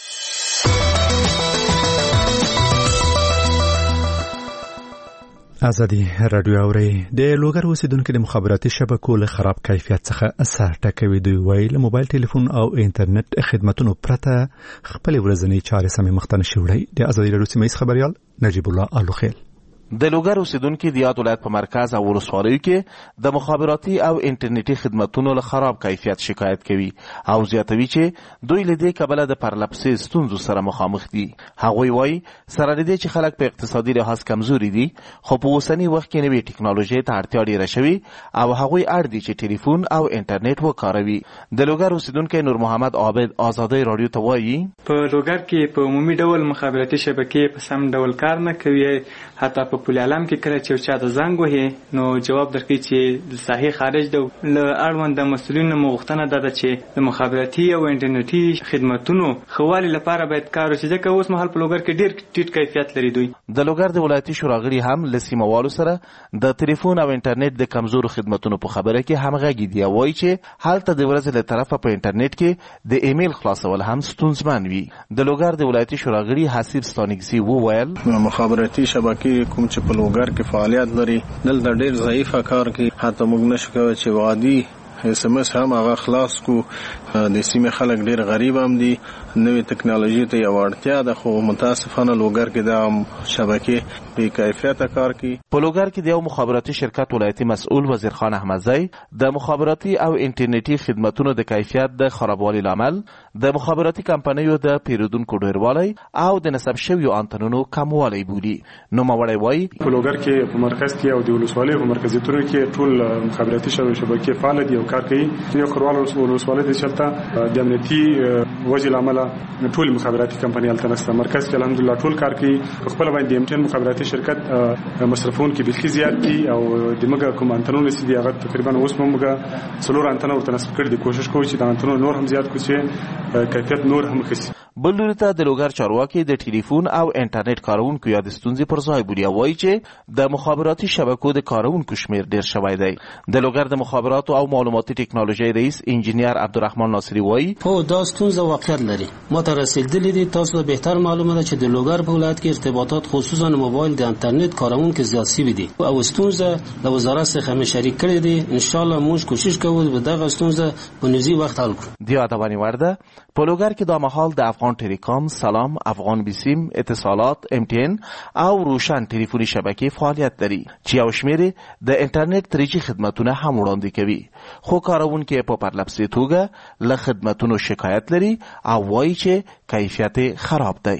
ازادي رادیو اوري. د لوګر اوسیدونکو د مخابراتي شبکو له خراب کیفیت څخه اثر ټکوي. دوی وایي له موبایل ټلیفون او انټرنیټ خدماتونو پرته خپل ورځنی چارې سمې مخ ته نشي وړي. د ازادي رادیو سیمه خبريال نجیب الله الوخیل د لوګر اوسیدونکو د یاد ولایت په مرکز او ولسوالیو کې د مخابراتي او انټرنیټي خدماتونو له خراب کیفیت شکایت کوي او زیاتوي چې دوی له دې کبله د پرلپسې ستونزو سره مخامخ دي. هغوی وایي سره له دې چې خلک په اقتصادي لحاظ کمزوري دي، خو په اوسني وخت کې نوې ټکنالوژي ته اړتیا ډیره شوې او هغوی اړ دي چې ټلیفون او انټرنیټ وکاروي. د لوګر اوسیدونکو نور محمد عابد آزادۍ رادیو ته وایي په لوګر کې په عمومي ډول مخابراتي شبکې په سم ډول کار نه کوي. حتی په پل علم کې کله چې چا ته زنګ وهي نو جواب درکړي چې د ساحې خارج د اړوند مسؤلینو مغوښتنه ده چې د مخابراتي او انټرنیټي خدماتونو خوالي لپاره باید کار وشي، ځکه اوس مهال په لوګر کې ډیر ټیټ کیفیت لري. دوی د لوګر د ولایتي شورا غړي هم له سیمهوالو سره د ټلیفون او انټرنیټ د کمزورو خدماتونو په خبره کې همغږي دي. وایي چې هلته د ورځې له طرفه په انټرنیټ کې د ایمیل خلاصول هم ستونزمن وي. د لوګر د ولایتي شورا غړي حسیب ستانګزي وویل مخابراتي شبکې کوم چې په لوګر کې فعالیت لري دلته ډېر ضعیفه کار کوي. حتی موږ نشو کولی چې وادي SMS هم هغه خلاص کو. د سیمې خلک ډېر غریب هم دي، نوې ټکنالوژي ته یو اړتیا ده، خو متاسفانه لوګر کې د شبکې بې کیفیته کار کوي. په لوګر کې د یو مخابراتي شرکت ولایتي مسؤل وزیر خان احمدزی د مخابراتي او انټرنیټي خدماتونو د کیفیت د خرابوالي لامل د مخابراتي کمپنیو د پیرودونکو ډیروالی او د نصب شویو انتنونو کموالی بولي. نوموړی وایي په لوګر کې په مرکز کې او د ولسوالۍ په مرکزي تورو کې ټول مخابراتي شبکې فعال دي او کار کوي. یو کروال ولسوالۍ د چلته د امنیتي وجې له امله ټول مخابراتي کمپنۍ هلته نشته. مرکز کې الحمدلله ټول کار کوي. په خپل باندې MTN مخابراتي شرکت مصرفون کې بلخي زیات دي او د موږ کوم انتنونه چې دی هغه تقریبا اوس موږ 4 انتنه ورته نصب کړي دي. کوشش کوو چې د انتنونو نور هم زیات کړو چې کیفیت نور هم ښه شي. بل لوري ته د لوګر چارواکي د ټلیفون او انټرنیټ کارونکو یا د ستونزې پر ځای بولي. وایي چې د مخابراتي شبکو د کارونکو شمیر ډیر شوی دی. د لوګر د مخابراتو او معلوماتي ټکنالوژي رئیس انجینیر عبدالرحمن ناصری وایي هو دا ستونزه واقعیت لري. ما ته رسیدلې دي. تاسو ته بهتر معلومه ده چې د لوګر په ولایت کې ارتباطات خصوصا موبایل د انټرنیټ کارونکو زیات شوي دي او ستونزه د وزارت څخه مې شریک کړې دي. ان شاء الله موږ کوشش کوو چې دغه ستونزه په نږدې وخت حل کړو. د یادونې وړ ده په لوګر کې د مهال د افغان ټلیکام، سلام، افغان بیسیم، اتصالات، MTN او روشن ټلیفوني شبکې فعالیت لري چې یو شمېر د انټرنیټ 3G خدماتونه هم وړاندې کوي، خو کارونکو په پرلپسې توګه له خدماتونو شکایت لري او وایي چې کیفیت خراب دی.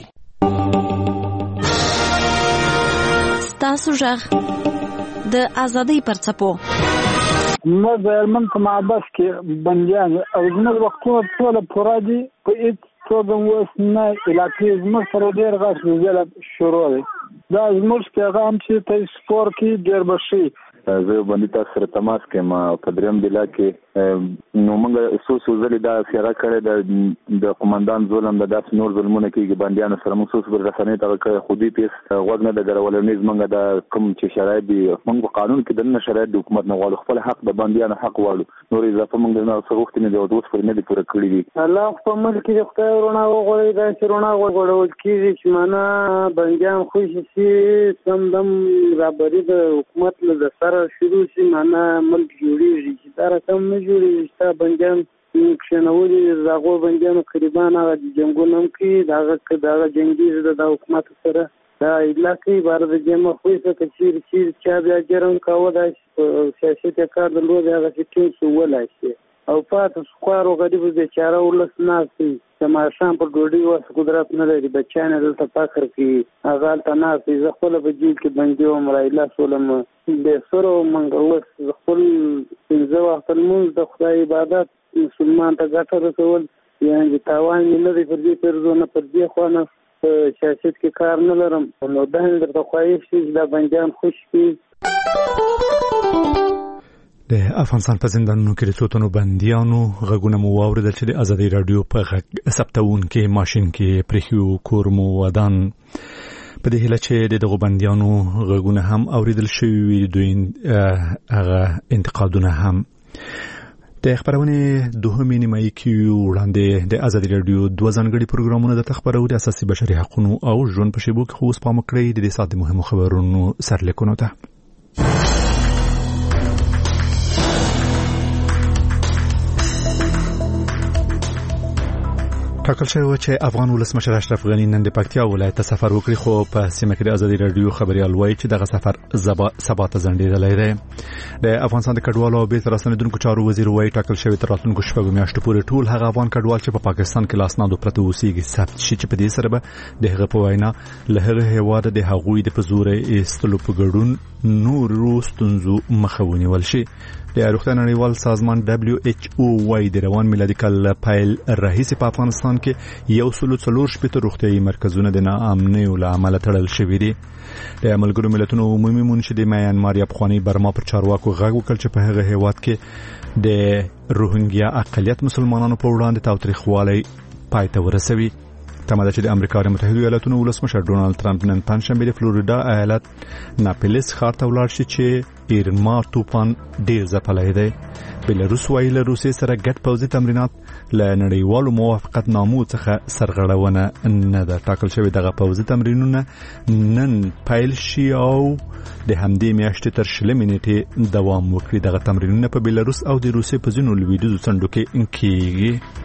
ستاسو ژغ د ازادۍ پرڅپو ما زرمن په معبس کې بنديان او زموږ وختونه ټول پوره دي په هیڅ توګه اوس نه علاقې زموږ سره ډېر غږ زیات شروع دی. دا زموږ پیغام چې په سپور کې ډېر بشي زه باندې تاسو سره تماس کوم په دریم ضلع کې نو موږ سوسو زلي دا سیاره کړې د قومندان ظلم د داس نور ظلمونه کېږي باندې سره موږ سوسو پر رسنۍ ته خودي پیس غوږ نه درولنیز موږ د کوم چې شرایط دي موږ په قانون کې د شرایط د حکومت نه غواړو خپل حق د باندې حق غواړو نور اضافه موږ نه سغوښتنه د اوس پر نه دي پوره کړی دي الله په ملک کې خدای ورونه وغوړي دا چې ورونه وغوړول کېږي چې معنا بنجان خوشي سي سمدم رابري د حکومت له سره شروع شي معنا ملک جوړیږي چې دا رقم نه جوړیږي چې بنجان کښنولي زاغو بنجانو قریبان هغه جنگونه کې دا جنگي د حکومت سره دا علاقې بار د جمع خوښه کچیر چې بیا جرم کاوه دا سیاسي کار د لوی هغه چې ټینګ ولای شي او پات سکوارو غریب د چاره ولس ناسي سماشان پر ډوډۍ واس قدرت نه لري بچانه دلته فخر کوي هغه ته ناسي زخل په جیل کې بنجو مرایلا سولم د سره منګوس خپل پنځه وخت المنځ د خدای عبادت مسلمان ته ګټه رسول یعنی تاوان نه لري پر دې پرځونه پر دې خوانه سیاست کې کار نه لرم نو دا درته خواهش چې دا بنجان خوش کی د افغانستان په زندانونو کې د څو تنو بندیانو غږونه مو واوریدل چې د ازادي رادیو په غږ ثبتون کې ماشين کې پرخیو کور مو ودان په دې هله چې دغه بندیانو غږونه هم اوریدل شوي دوی هغه انتقادونه هم د خبرونه دوهمې نیمایي کې وړاندې د ازادي رادیو دوه ځانګړي پروګرامونه د تخبرو د اساسي بشري حقوقو او ژوند په شیبو کې خو سپام کړی د دې ساده مهمو خبرونو سرلیکونو ته ټاکل شوی چې افغان ولسمشر اشرف غنی نن د پکتیا ولایت ته سفر وکړي خو په سیمه کې د ازادي رادیو خبريال وایي چې دغه سفر سبا ته ځنډېدلی دی د افغانستان د کډوالو او بیرته راستنېدونکو چارو وزیر وایي ټاکل شوی تر راتلونکو شپږو میاشتو پورې ټول هغه افغان کډوال چې په پاکستان کې لاسنادو پرته اوسېږي ثبت شي چې په دې سره به د هغه په وینا له هغه هیواده د هغوی د پزور ایستلو په ګډون نور ستونزو مخه ونیول شي د روغتیا نړیوال سازمان WHO وايي د روان میلادي کال پیل راهیسې په افغانستان کې 140 روغتیايي مرکزونه د ناامنۍ له امله تړل شوي دي د ملګرو ملتونو عمومي منشي د میانمار یا افغاني برما پر چارواکو غږ وکړ چې په هغه هیواد کې د روهینګیا اقلیت مسلمانانو په وړاندې تاوتریخوالی پای ته ورسوي تمه ده چې د امریکا متحده ایالاتونو ولسمشر ډونالد ترامپ نن پنځشنبه د فلوریدا ایالت ناپلیس ښار ته ولاړ شي چې ایرما طوفان ډیر ځپلی دی بلاروس وايي له روسیې سره ګډ پوځي تمرینات له نړیوالو موافقت نامو څخه سرغړونه نه ده ټاکل شوی دغه پوځي تمرینونه نن پیل شي او د همدې میاشتې تر 20 نیټې دوام وکړي دغه تمرینونه په بلاروس او د روسیې په ځینو لویدیځو څنډو کې کېږي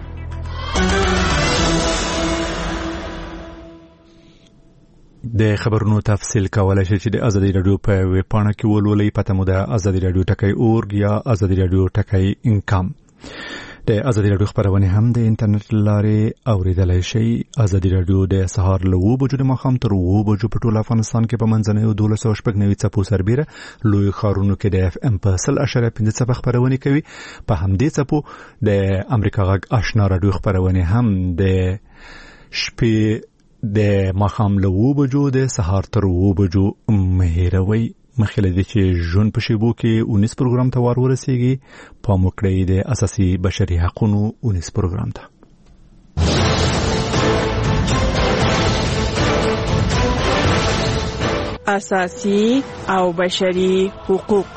د خبرونو تفصیل کولای شي چې د ازادي رادیو په ویب پاڼه کې ولولئ پته مو د ازادي رادیو ټکی اورګ یا ازادي رادیو ټکی انکم د ازادي رادیو خبرونه هم د انټرنیټ لارې اوریدلای شي ازادي رادیو د سهار له 9 بجو د ماښام تر 9 بجو په ټول افغانستان کې په منځنۍ 1290 څپو سربېره لوی ښارونو کې د FM په 0.5 څپه خبرونه کوي په همدې څپو د امریکا غږ آشنا رادیو خبرونه هم د شپې د ماښام له 9 بجو د سهار تر 9 بجو مهیروي مخکې د چې ژوند په شیبو کې 19 پروګرام ته ورسیږي په موکړې د اساسي بشري حقوقو 19 پروګرام ته اساسي او بشري حقوق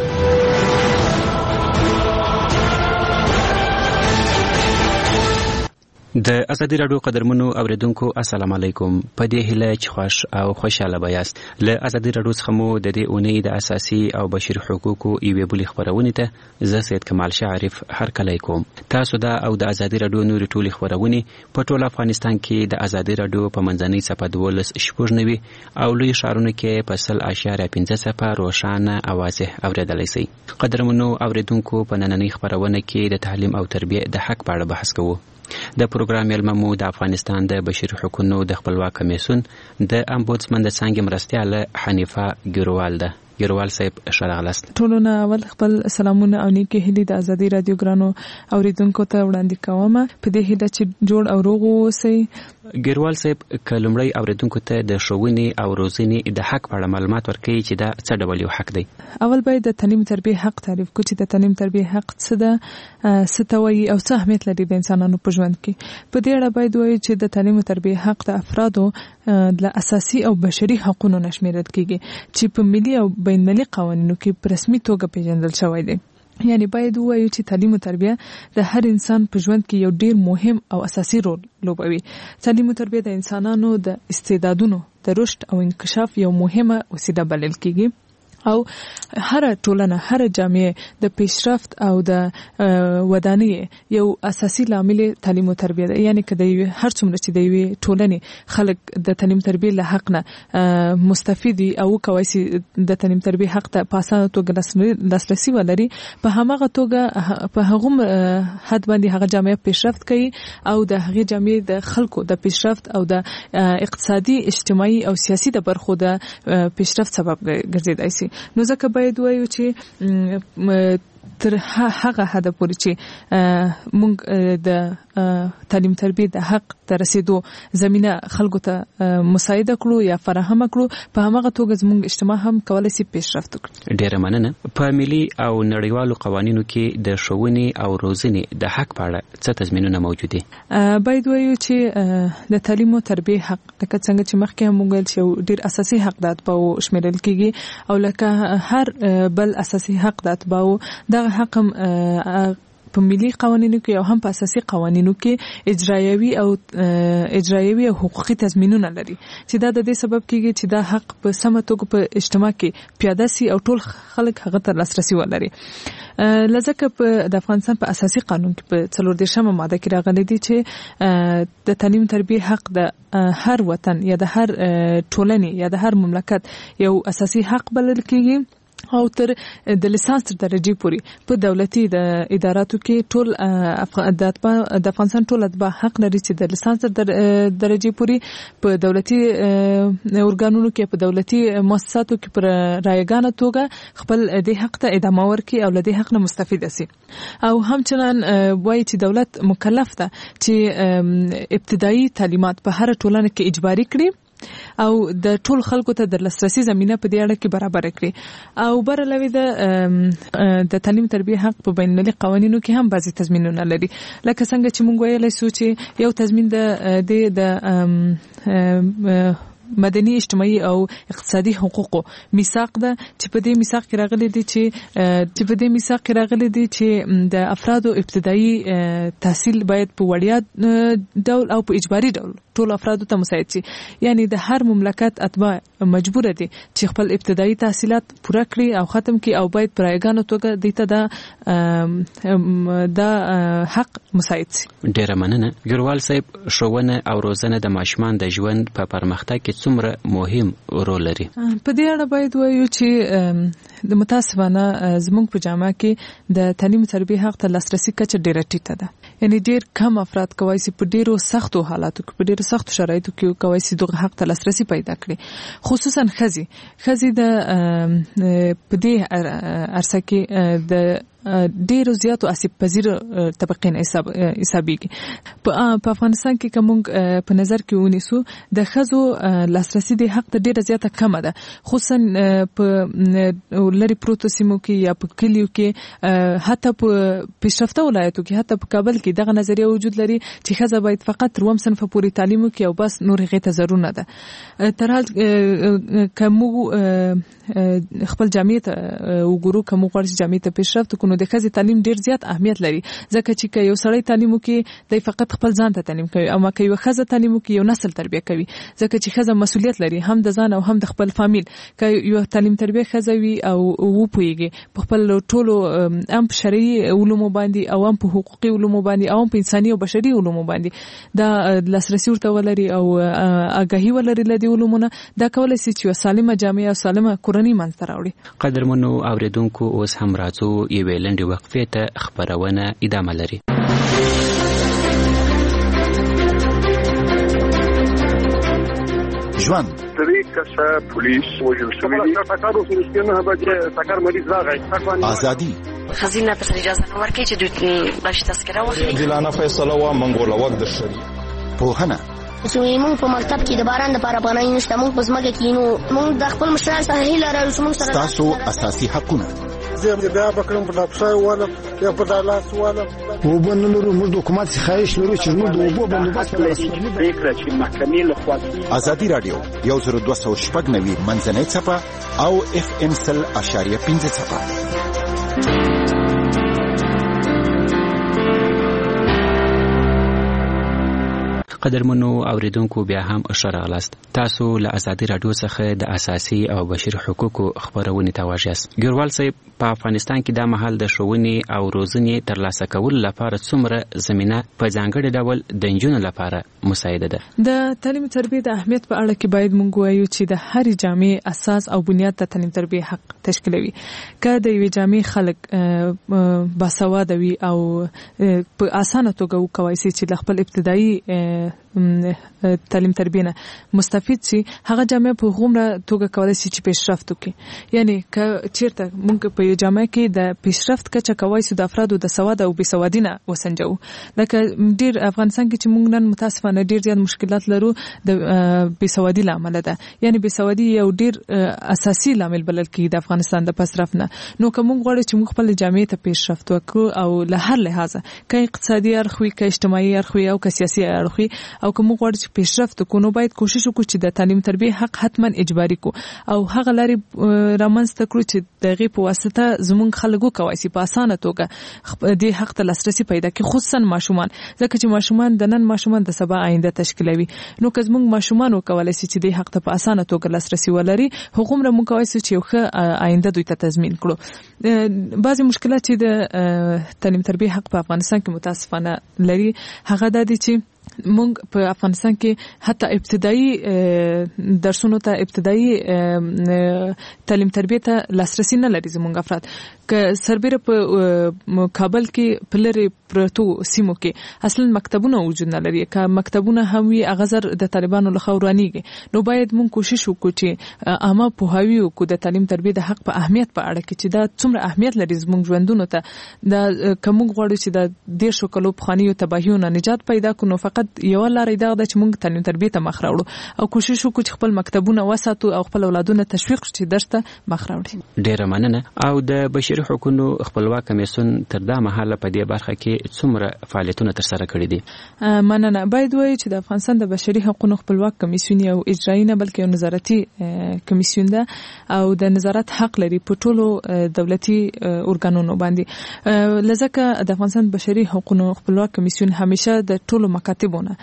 د ازادي رادیو قدرمنو اوریدونکو السلام علیکم په دې هیله چې خوش او خوشاله بیاست له ازادي رادیو څخه مو د دې اونۍ د اساسي او بشري حقوقو یوې بلې خبرونه ته زه سید کمال شاعرف هرکلی کوم تاسو دا او د ازادي رادیو نور ټولې خبرونه په ټول افغانستان کې د ازادي رادیو په منځنۍ څپه 12 او لوی ښارونو کې په 0.5 څپه روښانه اوازه اوریدلای شئ قدرمنو اوریدونکو په نننۍ خبرونه کې د تعلیم او تربیه د حق په اړه بحث کوو د پروګرام ملممو د افغانستان د بشري حقوقو د خپلواک کمیسیون د امبودسمن د څنګه مرستياله حنیفه ګروال ده ګیروال صاحب شراغلاست. ټولونه اول خپل سلامونه او نیکه هلي د ازادي رادیو ګرانو اوریدونکو ته وړاندې کوم په دې هیله چې جوړ او روغ اوسئ. ګیروال صاحب کلمړی اوریدونکو ته د ښوونې او روزنې د حق په اړه معلومات ورکړي چې دا څه ډول یو حق دی. اول باید د تعلیم تربیه حق تعریف کړو چې د تعلیم تربیه حق څه ده، څه ته وایي او څه اهمیت لري د انسانانو په ژوند کې. په دې اړه باید وایو چې د تعلیم تربیه حق د افرادو د اساسي او بشري حقوقو نشمیرل کیږي چې په ملي او بین‌المللي قوانینو کې په رسمي توګه پیژندل شوی دی. یعنی باید وایو چې تعلیم او تربیه د هر انسان په ژوند کې یو ډیر مهم او اساسي رول لوبوي. تعلیم او تربیه د انسانانو د استعدادونو د رشد او انکشاف یو مهمه وسیله بلل کیږي او هر ټولنه، هر جامعه د پیشرفت او د ودانۍ یو اساسي لامل تعلیم او تربیه ده. یعنی که د هر څومره چې د یوې ټولنې خلک د تعلیم تربیه له حق نه مستفیدي او کوي چې د تعلیم تربیه حق ته په اسانه توګه لاسرسي ولري، په هماغه توګه په هغه حد باندې هغه جامعه پیشرفت کوي او د هغه جامعه د خلکو د پیشرفت او د اقتصادي، اجتماعي او سیاسي د برخو د پیشرفت سبب ګرځیدای شي. نو ځکه باید وایو چې تر هغه حد پورې چې موږ د تعلیم تربیه د حق ته رسیدو زمينه خلکو ته مساعده کړو یا فراهم کړو، په هماغه توګه زموږ اجتماع هم کولای شي پیشرفت وکړي. ډیره مننه. په ملي او نړیوالو قوانینو کې د ښوونې او روزنې د حق په اړه څه تضمینونه موجود دي؟ باید وایو چې د تعلیم او تربیه حق لکه څنګه چې مخکې هم ویل چې ډیر اساسي حق د اتباعو شمیرل کیږي او لکه هر بل اساسي حق د اتباعو دغه حق هم په ملي قوانینو کې او هم په اساسي قوانینو کې اجرایوي او حقوقي تضمینونه لري چې دا د دې سبب کیږي چې دا حق په سمه توګه په اجتماع کې پیاده سي او ټول خلک هغه ته لاسرسي ولري. لکه د افغانستان په اساسي قانون کې په 14 ماده کې راغلي دي چې د تعلیم تربیه حق د هر وطن یا د هر ټولنې یا د هر مملکت یو اساسي حق بلل کیږي او تر د لیسانس تر درجه پورې په دولتي د اداراتو کې ټول د افغانستان ټول اتباع حق لري چې د لیسانس تر درجه پورې په دولتي اورګانونو کې، په دولتي مؤسساتو کې پر رایګانه توګه خپل د حق ته ادامه ورکړي او له دې حق نه مستفید شي. او همچنان وایي چې دولت مکلف ده چې ابتدایي تعلیمات په هر ټولنه کې اجباري کړي او د ټول خلکو ته د لاسرسي زمينه په دې اړه کې برابر کړي او برلوي د تعلیم تربیه حق په بین‌المللي قوانینو کې هم بعضي تضمینونه لري. لکه څنګه چې موږ ویلای شو چې یو تضمین د مدني، اجتماعي او اقتصادي حقوقو میثاق ده چې په دې میثاق کې راغلي دي چې د افرادو ابتدایي تحصیل باید په وړیا ډول او په اجباري ډول ټول افرادو ته مساعد شي. یعنی د هر مملکت اتباع مجبور دي چې خپل ابتدایي تحصیلات پوره کړي او ختم کړي او باید پر ایګانو توګه دیته د حق مساعد شي. ډیره مننه. ګروال صاحب، ښوونه او روزنه د ماشومان د ژوند په پرمختګ کې څومره مهم رول لري؟ په دې اړه باید وایو چې د متاسفانه زموږ په جامعه کې د تعلیم تربیه حق ته لاسرسي کچه ډیره ټیټه ده. یعنی ډیر کم افراد کوي چې په ډیرو سختو حالاتو کې، په ډیرو سختو شرایطو کې کوي چې دغه حق ته لاسرسي پیدا کړي، خصوصا ښځې د په دې عرصه کې د ډیرو زیاتو آسیب پذیر طبقې نه حسابيږي. په افغانستان کې کوم په نظر کې ونیسو د ښځو لاسرسي د حق ته ډیره زیاته کمه ده، خصوصا په لری پروتو سیمو کې یا په کلیو کې، حتی په پیشرفته ولایتو کې، حتی په کابل کې دغه نظریه وجود لري چې ښځه باید فقط تر 9 صنف پورې تعلیم وکړي او بس نور هغه ته ضرور نه ده. تر حال کوم خپل جامعه ته وګورو، کوم غواړي جامعه ته پیشرفت نو د ښځې تعلیم ډیر زیات اهمیت لري، ځکه چې یو سړی تعلیم کوي د فقط خپل ځان ته تعلیم کوي او ما کوي ښځه تعلیم کوي یو نسل تربیه کوي، ځکه چې ښځه مسؤلیت لري هم د ځان او هم د خپل فامیل. کوي یو تعلیم تربیه ښځه وي او و پويږي په خپل ټولو هم شرعي علومو باندې او هم په حقوقي علومو باندې او هم په انساني او بشري علومو باندې دا لاسرسي ورته ولري او آگاهي ولري لدی علومونه، دا کولای شي چې سالمه جامعه او سالمه کورنۍ منځته راوړي. قدرمنو اوریدونکو، اوس هم راځو یو لنډه وقفه ته، خبرونه ادامه لري. ژوند 3 کسه پولیس وژل شوي دي ټکر وسو نه به ټکر مریض راغی ازادي خزینه په اجازه نه ورکړي چې دوی باندې تذکره واخلي دلانه فیصله وا منګوله وخت درشي پوهنه موږ په مکتب کې د باران د لپاره پناه نشته موږ په ځمکه کې نو موږ د خپل مشران سره هیله لرو چې موږ سره تاسو اساسي حقونه زه بیا بکرم په افسای والا یا په دالاس والا وبنلو موږ د حکومت خواهش لرو چې موږ د وبو بندوبست فکر چې محکمې له خوا ازادي رادیو 1290 منځنۍ صفه او FM 100.5 صفه. قدرمنو اوریدونکو بیا هم اشراغلاست تاسو له ازادي رادیو څخه د اساسي او بشري حقوقو خبرونه تواجس ګوروال صاحب په افغانستان کې د محل د شوونې او روزنې ترلاسه کول لپاره څومره زمينه په ځانګړي ډول د انجونو لپاره مساعده ده. د تعلیم تربیه د اهمیت په اړه کې باید مونږ وایو چې د هر جامع اساس او بنیاد د تعلیم تربیه حق تشکیلوي. که د یوې جامع خلک باسواده وي او په اسانه توګه وکوي چې د خپل ابتدایي تعلیم تربیه نه مستفید شي هغه جامع په غومره توګه کولای شي چې پیشرفت وکړي. یعنی که چیرته مونږ په یو جامع کې د پیشرفت کچه کوي چې د افرادو د سواد او بېسوادي نه وسنجو. لکه ډیر افغانستان کې چې مونږ نن متاسفانه ډیر زیات مشکلات لرو د بېسوادي لامل ده. یعنی بېسوادي یو ډیر اساسي لامل بلل کېږي د افغانستان د پسرف نه. نو که مونږ غواړو چې مونږ خپل جامع ته پیشرفت وکړو او له هر لحاظه که اقتصادي اړخ وي که اجتماعي اړخ وي او که سیاسي اړخ وي او کوم غواړي چې پیشرفت وکړو نو باید کوشش وکړو چې د تعلیم تربیه حق حتما اجباري کو او هغه لاري رامنځته کړو چې دغه په واسطه زمونږ خلکو کوي چې په اسانه توګه د حق ته لاسرسي پیدا کړي خصوصا ماشومان ځکه چې ماشومان د نن ماشومان د سبا آینده تشکیلوي. نو که زمونږ ماشومان وکولای شي چې د حق ته په اسانه توګه لاسرسي ولري هغومره موږ کوي چې یو ښه آینده دوی ته تضمین کړو. بعضی مشکلات چې د تعلیم تربیه حق په افغانستان کې متاسفانه لري هغه د دې چې مونږ په افغانستان کې حتی ابتدایي درسونو ته ابتدایي تعلیم تربیه ته لاسرسي نه لري زموږ افراد. که سربېره په کابل کې په لرې پرتو سیمو کې اصلا مکتبونه وجود نه لري. که مکتبونه هم وي هغه زر د طالبانو لخوا ورانیږي. نو باید مونږ کوشش وکړو چې عامه پوهاوی وکړو د تعلیم تربیه د حق په اهمیت په اړه کې چې دا څومره اهمیت لري زموږ ژوندونو ته. دا که مونږ غواړو چې د 10 کلو پخوانیو تباهیونو نجات پیدا کړو نو فقط یو لارې دا ده چې مونږ تعلیم تربیه ته مخ راوړو او کوشش وکړو چې خپل مکتبونه وساتو او خپل اولادونه تشویق کړو چې درس ته مخ راوړي. ډیره مننه. او د بشري حقوقو خپلواک کمیسیون تر دا مهاله په دې برخه کې څومره فعالیتونه تر سره کړي دي؟ مننه. باید وایي چې د افغانستان د بشري حقوقو خپلواک کمیسیون یو اجرایي نه بلکې یو نظارتي کمیسیون ده او د نظارت حق لري په ټولو دولتي ارګانونو باندې. لکه د افغانستان بشري حقوقو خپلواک کمیسیون همیشه د ټولو مکاتبونو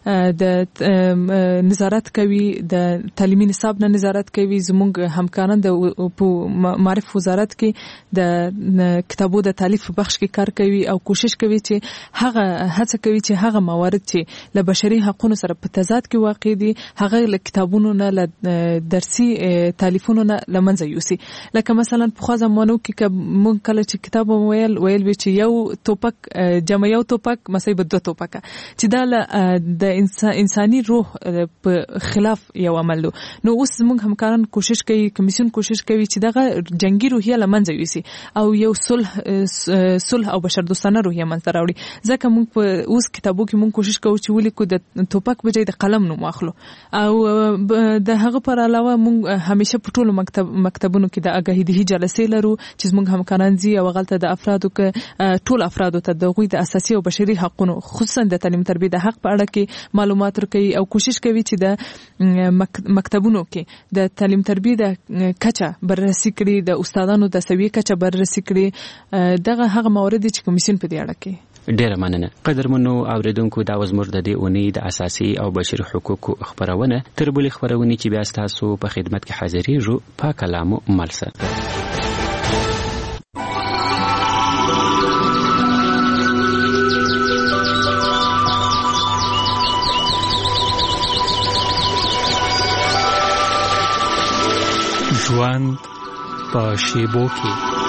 د نظارت کوي، د تعلیمي نصاب نه نظارت کوي. زموږ همکاران د معرف وزارت کې د کتابو د تالیف په بخش کې کار کوي او کوشش کوي چې هغه هڅه کوي چې هغه موارد چې له بشري حقوقو سره په تضاد کې واقع دي هغه له کتابونو نه له درسي تالیفونو نه لمنځه یوسي. لکه مثلا په خو زمانو کې مونږ کله چې کتاب ویل وی چې یو توپک جمع یو توپک مسای به 2 توپک چې دا د انساني روح په خلاف یو عمل دو. نو اوس موږ همکاران کوشش کوي، کمیسیون کوشش کوي چې دغه جنگي روحیه لمنځه یوسي او یو صلح او بشر دوستانه روحیه منځ راوړي. ځکه موږ په اوس کتابو کې موږ کوشش کوو چې ولیکو د توپک بجای د قلم نوم واخلو. او د هغه پر علاوه موږ همیشه په ټولو مکتبونو کې د اګاهیدهي جلسې لرو چې موږ همکاران زی او غلطه د افرادو کې ټول افرادو ته د غوي د اساسي او بشري حقوقو خصوصا د تعلیم تربیه د حق په اړه کې معلومات ورکوي او کوشش کوي چې د مکتبونو کې د تعلیم تربیه د کچه بررسي کړي، د استادانو د سویې کچه بررسي کړي. دغه هغه موارد چې کمیسیون په دې اړه کې. ډیره مننه. قدرمنو اوریدونکو دا وزمر د دې اونۍ د اساسي او بشري حقوقو خبرونه تر بلې خبرونه چې بیا تاسو په خدمت کې حاضرېږو په کلامو ملسه. ژوند په شیبو کې.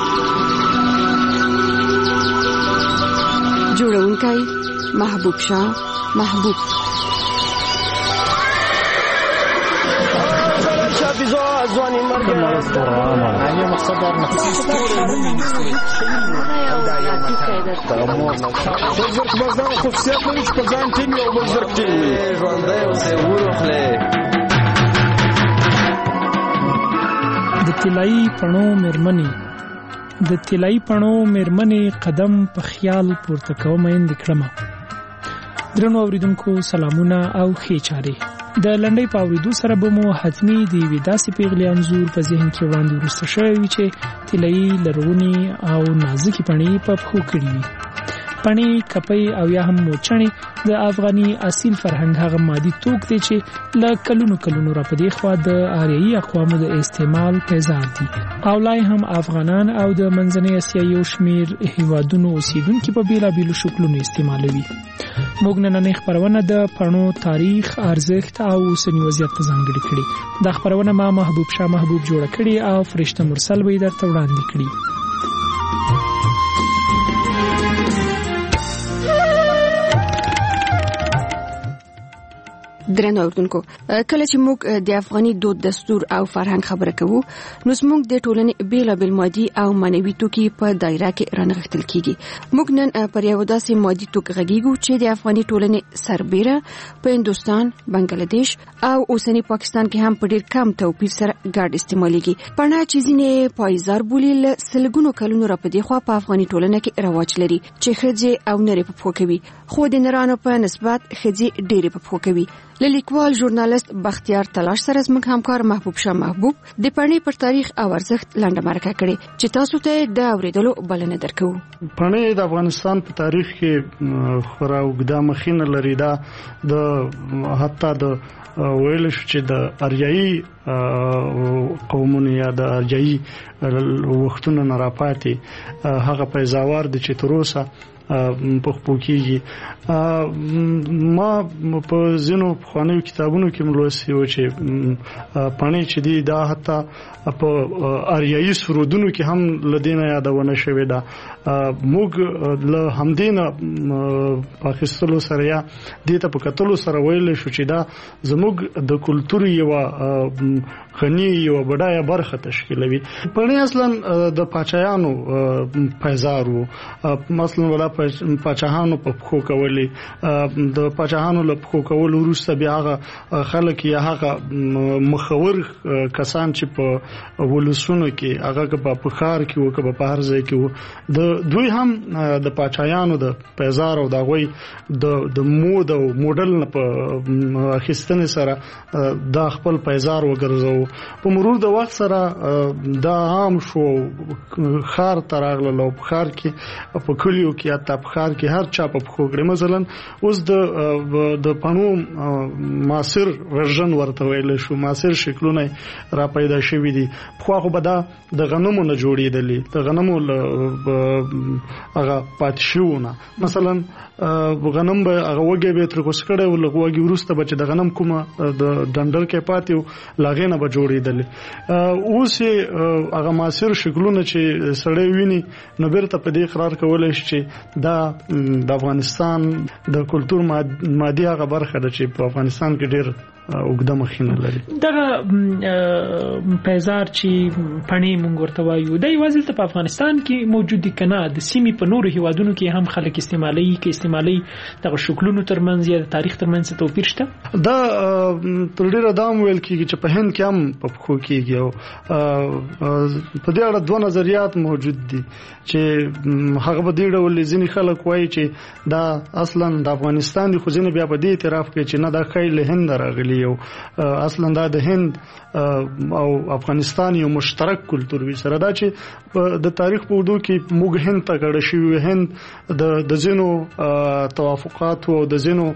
جوړونکی محبوب شاه محبوب. ځواني مرګ یو مقصد بزرګ بس دا خصوصیت لري چې په ځان ټینګ او بزرګ ټینګ وي ژوندی اوسې وروخلې د طلایي پڼو مېرمنې د طلایي پڼو مېرمنې قدم په خیال پورته کوم اند کړم. درنو اوریدونکو سلامونه او ښې چارې. د لنډۍ په اوریدو سره به مو حتمي د یوې داسې پیغلې انځور په ذهن کې وړاندې وروسته شوی وي چې طلایي لرغونې او نازکې پڼې په پښو کړي وي. پڼې، کپۍ او یا هم موچڼې د افغاني اصیل فرهنګ هغه مادي توک دی چې له کلونو را په دې خوا د آریایي اقوامو د استعمال پیزار دي او لای هم افغانان او د منځنۍ اسیا یو شمیر هیوادونو اوسیدونکي په بیلابیلو شکلونو استعمالوي. موږ نننۍ خپرونه د پڼو تاریخ، ارزښت او اوسنی وضعیت ته ځانګړې کړې. دا خپرونه ما محبوب شاه محبوب جوړه کړې او فرشته مرسل به یې درته وړاندې کړي. درنو اوردونکو، کله چې موږ د افغاني دود، دستور او فرهنګ خبره کوو نو زموږ د ټولنې بیلابیل مادي او معنوي توکي په دایره کې رانغښتل کیږي. موږ نن پر یو داسې مادي توک غږیږو چې د افغاني ټولنې سربېره په هندوستان، بنگلاديش او اوسنی پاکستان کې هم په ډېر کم توپیر سره ګډ استعمالېږي. پڼه چې ځینې پایزار بولي له سلګونو کلونو را په دې خوا په افغاني ټولنه کې رواج لري چې ښځې او نرۍ په پښو کوي، خو د نرانو په نسبت ښځې ډېرې په پښو کوي. لیکوال ژورنالیست بختیار تلاش سره زموږ همکار محبوب شاه محبوب د پڼې پر تاریخ او ارزښت لنډه مرکه کړې چې تاسو ته د اوریدلو بلنه درکو. پڼې د افغانستان په تاریخ کې خورا اوږده مخینه لري. دا د حتی د ویل شو چې د اریایي قومونو یا د اریایي وختونو نه راپاتې هغه پیزاوار دي چې تر اوسه په خپل کېږي. ما په ځینو پخوانیو کتابونو کې ملوثي و چې پڼې چې دي دا حتی په اریایي سرودونو کې هم لدینه یادونه شوې ده. موږ له همدینه پاکستان سره یا دته په کتلو سره ویل شو چې دا زموږ د کلتور یو غني یو بډایه برخه تشکیلوي. پڼې اصلا د پاچایانو پیزار وو. مثلا ولا پاچاهانو په پخو کولې، د پاچاهانو له پخو کول وروسته بیا هغه خلک یا هغه مخور کسان چې په ولسونو کې هغه په خار کې وو، په هر ځای کې وو، د دوی هم د پاچایانو د پیزار او د غوي د مود او موډل په اخیستنې سره د خپل پیزار وګرځاو. په مرور د وخت سره دا عام شو، خار تراغله او خار کې په کلیو کې یا په خار کې هر چا په خو کړي. مثلا اوس د پڼو معاصر ورژن ورته ویل شو، معاصر شکلونه را پیدا شوي دي. خو به دا د غنمو نه جوړېدلې، د غنمو هغه پاتشونه. مثلا غنم به هغه وګي به تر کوس کړه او لغوږي ورسته بچ د غنم کومه د ډنډر کې پاتیو لاغې نه به جوړېدل. اوس هغه معاصر شکلونه چې سړی ویني نو بیرته په دې اقرار کولای شي چې دا د افغانستان د کلتور مادي هغه برخه ده چې په افغانستان کې ډېر اوږده مخینه لري. دغه پیزار چې پڼې مونږ ورته وایو د یوازې په افغانستان کې موجود دي کنه د سیمې په نورو هیوادونو کې هم خلک استعمالي دغه شکلونو ترمنځ یا د تاریخ ترمنځ توپیر شته؟ دا تر ډیره دام ویل کیږي چې په هند کې هم په خو کېږي او په دې اړه دوه نظریات موجود دي چې هغه به دې ډول ځینې خلک وایي چې دا اصلا د افغانستان دي، خو ځینې بیا په دې اعتراف کوي چې نه دا خیل هند راغلي او اصلا دا د هند او افغانستان یو مشترک کلتور وي. سره دا چې د تاریخ په وډو کې موږ هند ته کړه شوی، هند د زینو توافقات او د زینو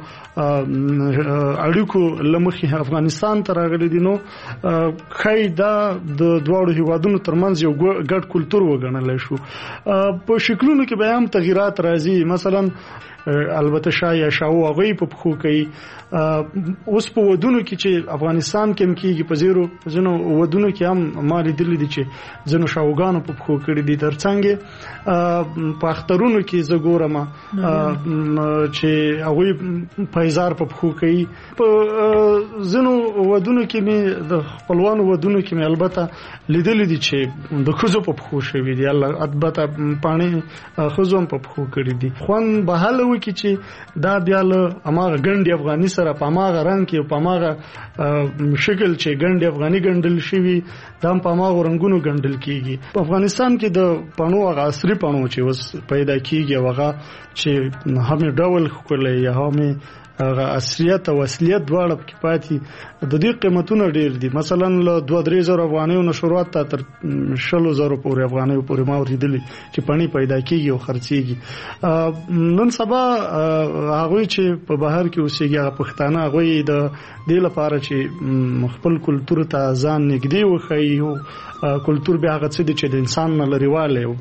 اړیکو لمخې افغانستان ته راغلي دي. نو خایدا د دوه هیوادونو ترمنځ یو ګډ کلتور وګڼل شو. په شکلونو کې به هم تغیرات راځي. مثلا البته شای شاو هغه په پخو کوي. اوس په ودونو کې چې افغانستان کې کېږي په زینو ودونو کې هم ما لیدل دي چې زینو شاوګانو په پخو کړی دي. ترڅنګ په اخترونو کې زګورم چې هغه پایزار په پخو کوي. په زینو ودونو کې می د خپلوانو ودونو کې می البته لیدل دي چې د خزو په پخو شوی دي. الله البته پانی خزو په پخو کړی دي. خوان به حل وکړي چې دا بیا له اماغه ګنډي افغاني سره په اماغه رنگ کې په اماغه شکل چې ګنډي افغاني ګنډل شوی دا په اماغه رنگونو ګنډل کیږي. په افغانستان کې د پڼو هغه عصري پڼو چې وس پیدا کیږي هغه چې هم ډول خولې یا هم هغه اصلیت او اصلیت دواړه کې پاتې د دې قیمتونه ډیر دي. مثلا له 2-3 افغانیو نه شروعات ته تر 100,000 پورې افغانیو پورې ما ورېدلې چې پانی پیدا کیږي او خرڅيږي. نن سبا هغه چې په بهر کې اوسېږي هغه پښتانه هغه د دې لپاره چې خپل کلچر ته ځان نږدې وښيي او کلچر بیا هغه څه دي چې د انسان نه لريواله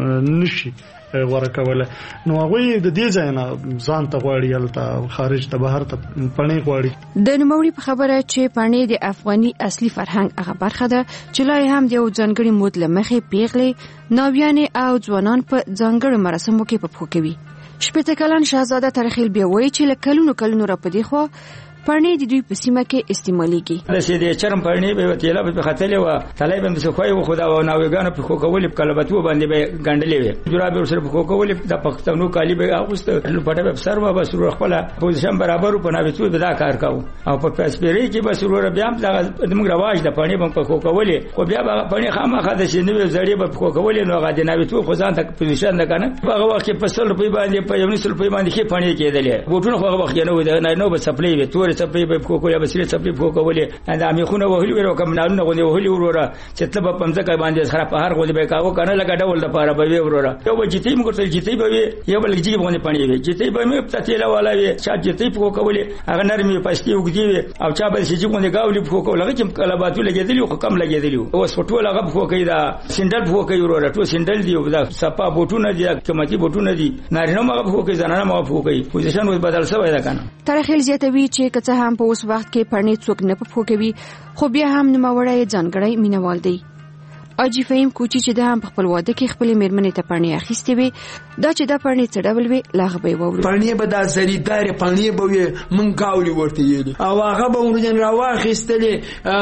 نشي ورکوله. نو هغه د دې ځای نه ځان ته غواړي الته خارج ته بهر ته پانی غواړي. د نوموړي په خبره چې پانی د افغاني اصلي فرهنګ هغه برخه ده چې لای هم د یو ځانګړي مود لمخې پیغلي ناویانې او ځوانان په ځانګړو مراسمو کې په پخو کوي. شپږ کلن شاهزاده ترخیل بیا وایي چې له کلونو را پدې خو پرنی د دوی په سیمه کې استعماليږي. د سیدې چرم پرنی به تیلا په خطلې و تلای به څه خوای و خدا و ناوګانو په خو کول په کلبتو باندې به ګنډلې وي. جرابه سره په خو کول د پښتنو کالی به اغوست لپاره به سر و بس خپل پوزیشن برابر په ناوېتو به دا کار کاو او په پاسپری کې بس ور بیا د موږ رواج د پرنی په خو کول خو بیا پرنی خامخا د شنو زړی په خو کول نو غا د ناوېتو خو ځان ته پوزیشن نه کنه هغه وخت په سل په باندې په یو نسل په باندې کې پرنی کېدلې بوټونه خو هغه وخت نه نو به سپلې وي تور سپلې په خو یا بسری سپلې خو کولې دا مې خو نه وهلي ورو کوم نه غونې وهلي وروره چې ته په پمځه کې باندې سره په هر غوډه به کاو کنه لګا ډول د پاره به وروره یو به جتی موږ ته جتی به یو بل جتی باندې پانی وي جتی به مې په تیلا والا وي چې جتی خو کولې هغه نرمي پښتي وګدي او چا به شي باندې گاولې خو کولې چې کلباتو لګېدلی خو کم لګېدلی او سټول هغه خو کوي دا سندل خو کوي وروره ټو سندل دی دا صفا بوټونه دي قیمتي بوټونه دي نارینه مغه خو کوي زنانه مغه خو کوي پوزیشن اوس بدل شوی دا کنه. ترخیل زیاتوي چې کڅه هم په اوس وخت کې پرنی څوک نه پخو کوي خو بیا هم نوموړی ځانګړی مینوال دی. اجي فهم کوچی چې د هم په خپل واده کې خپل میرمنې ته پرنی اخیستې وي دا چې دا پرنی څه ډول وي لاغه به ووري پرنی به د زریدار پرنی به وي مونږ گاولي ورته یلی او هغه به ورجن راواخیستلې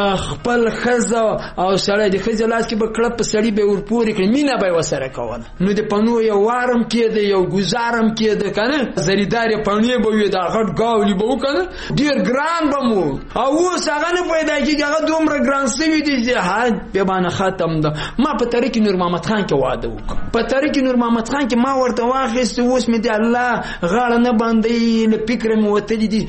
خپل خزه او سړی د خزه لاس کې به کړه په سړی به ورپورې کړي مینه به وسره کوله نو د پنو یو وارم کېده یو گزارم کېده کنه زریدار پرنی به وي دا غټ گاولي به وکنه ډیر ګران به مو او اوس هغه نه پیدا کیږي هغه دومره ګران سوي دي چې حد به باندې ختم ما په طریق نور محمد خان کې واده وکړ په طریق نور محمد خان کې ما ورته واخیست اوس مې دی الله غاړه نه باندې له فکر مې وته دي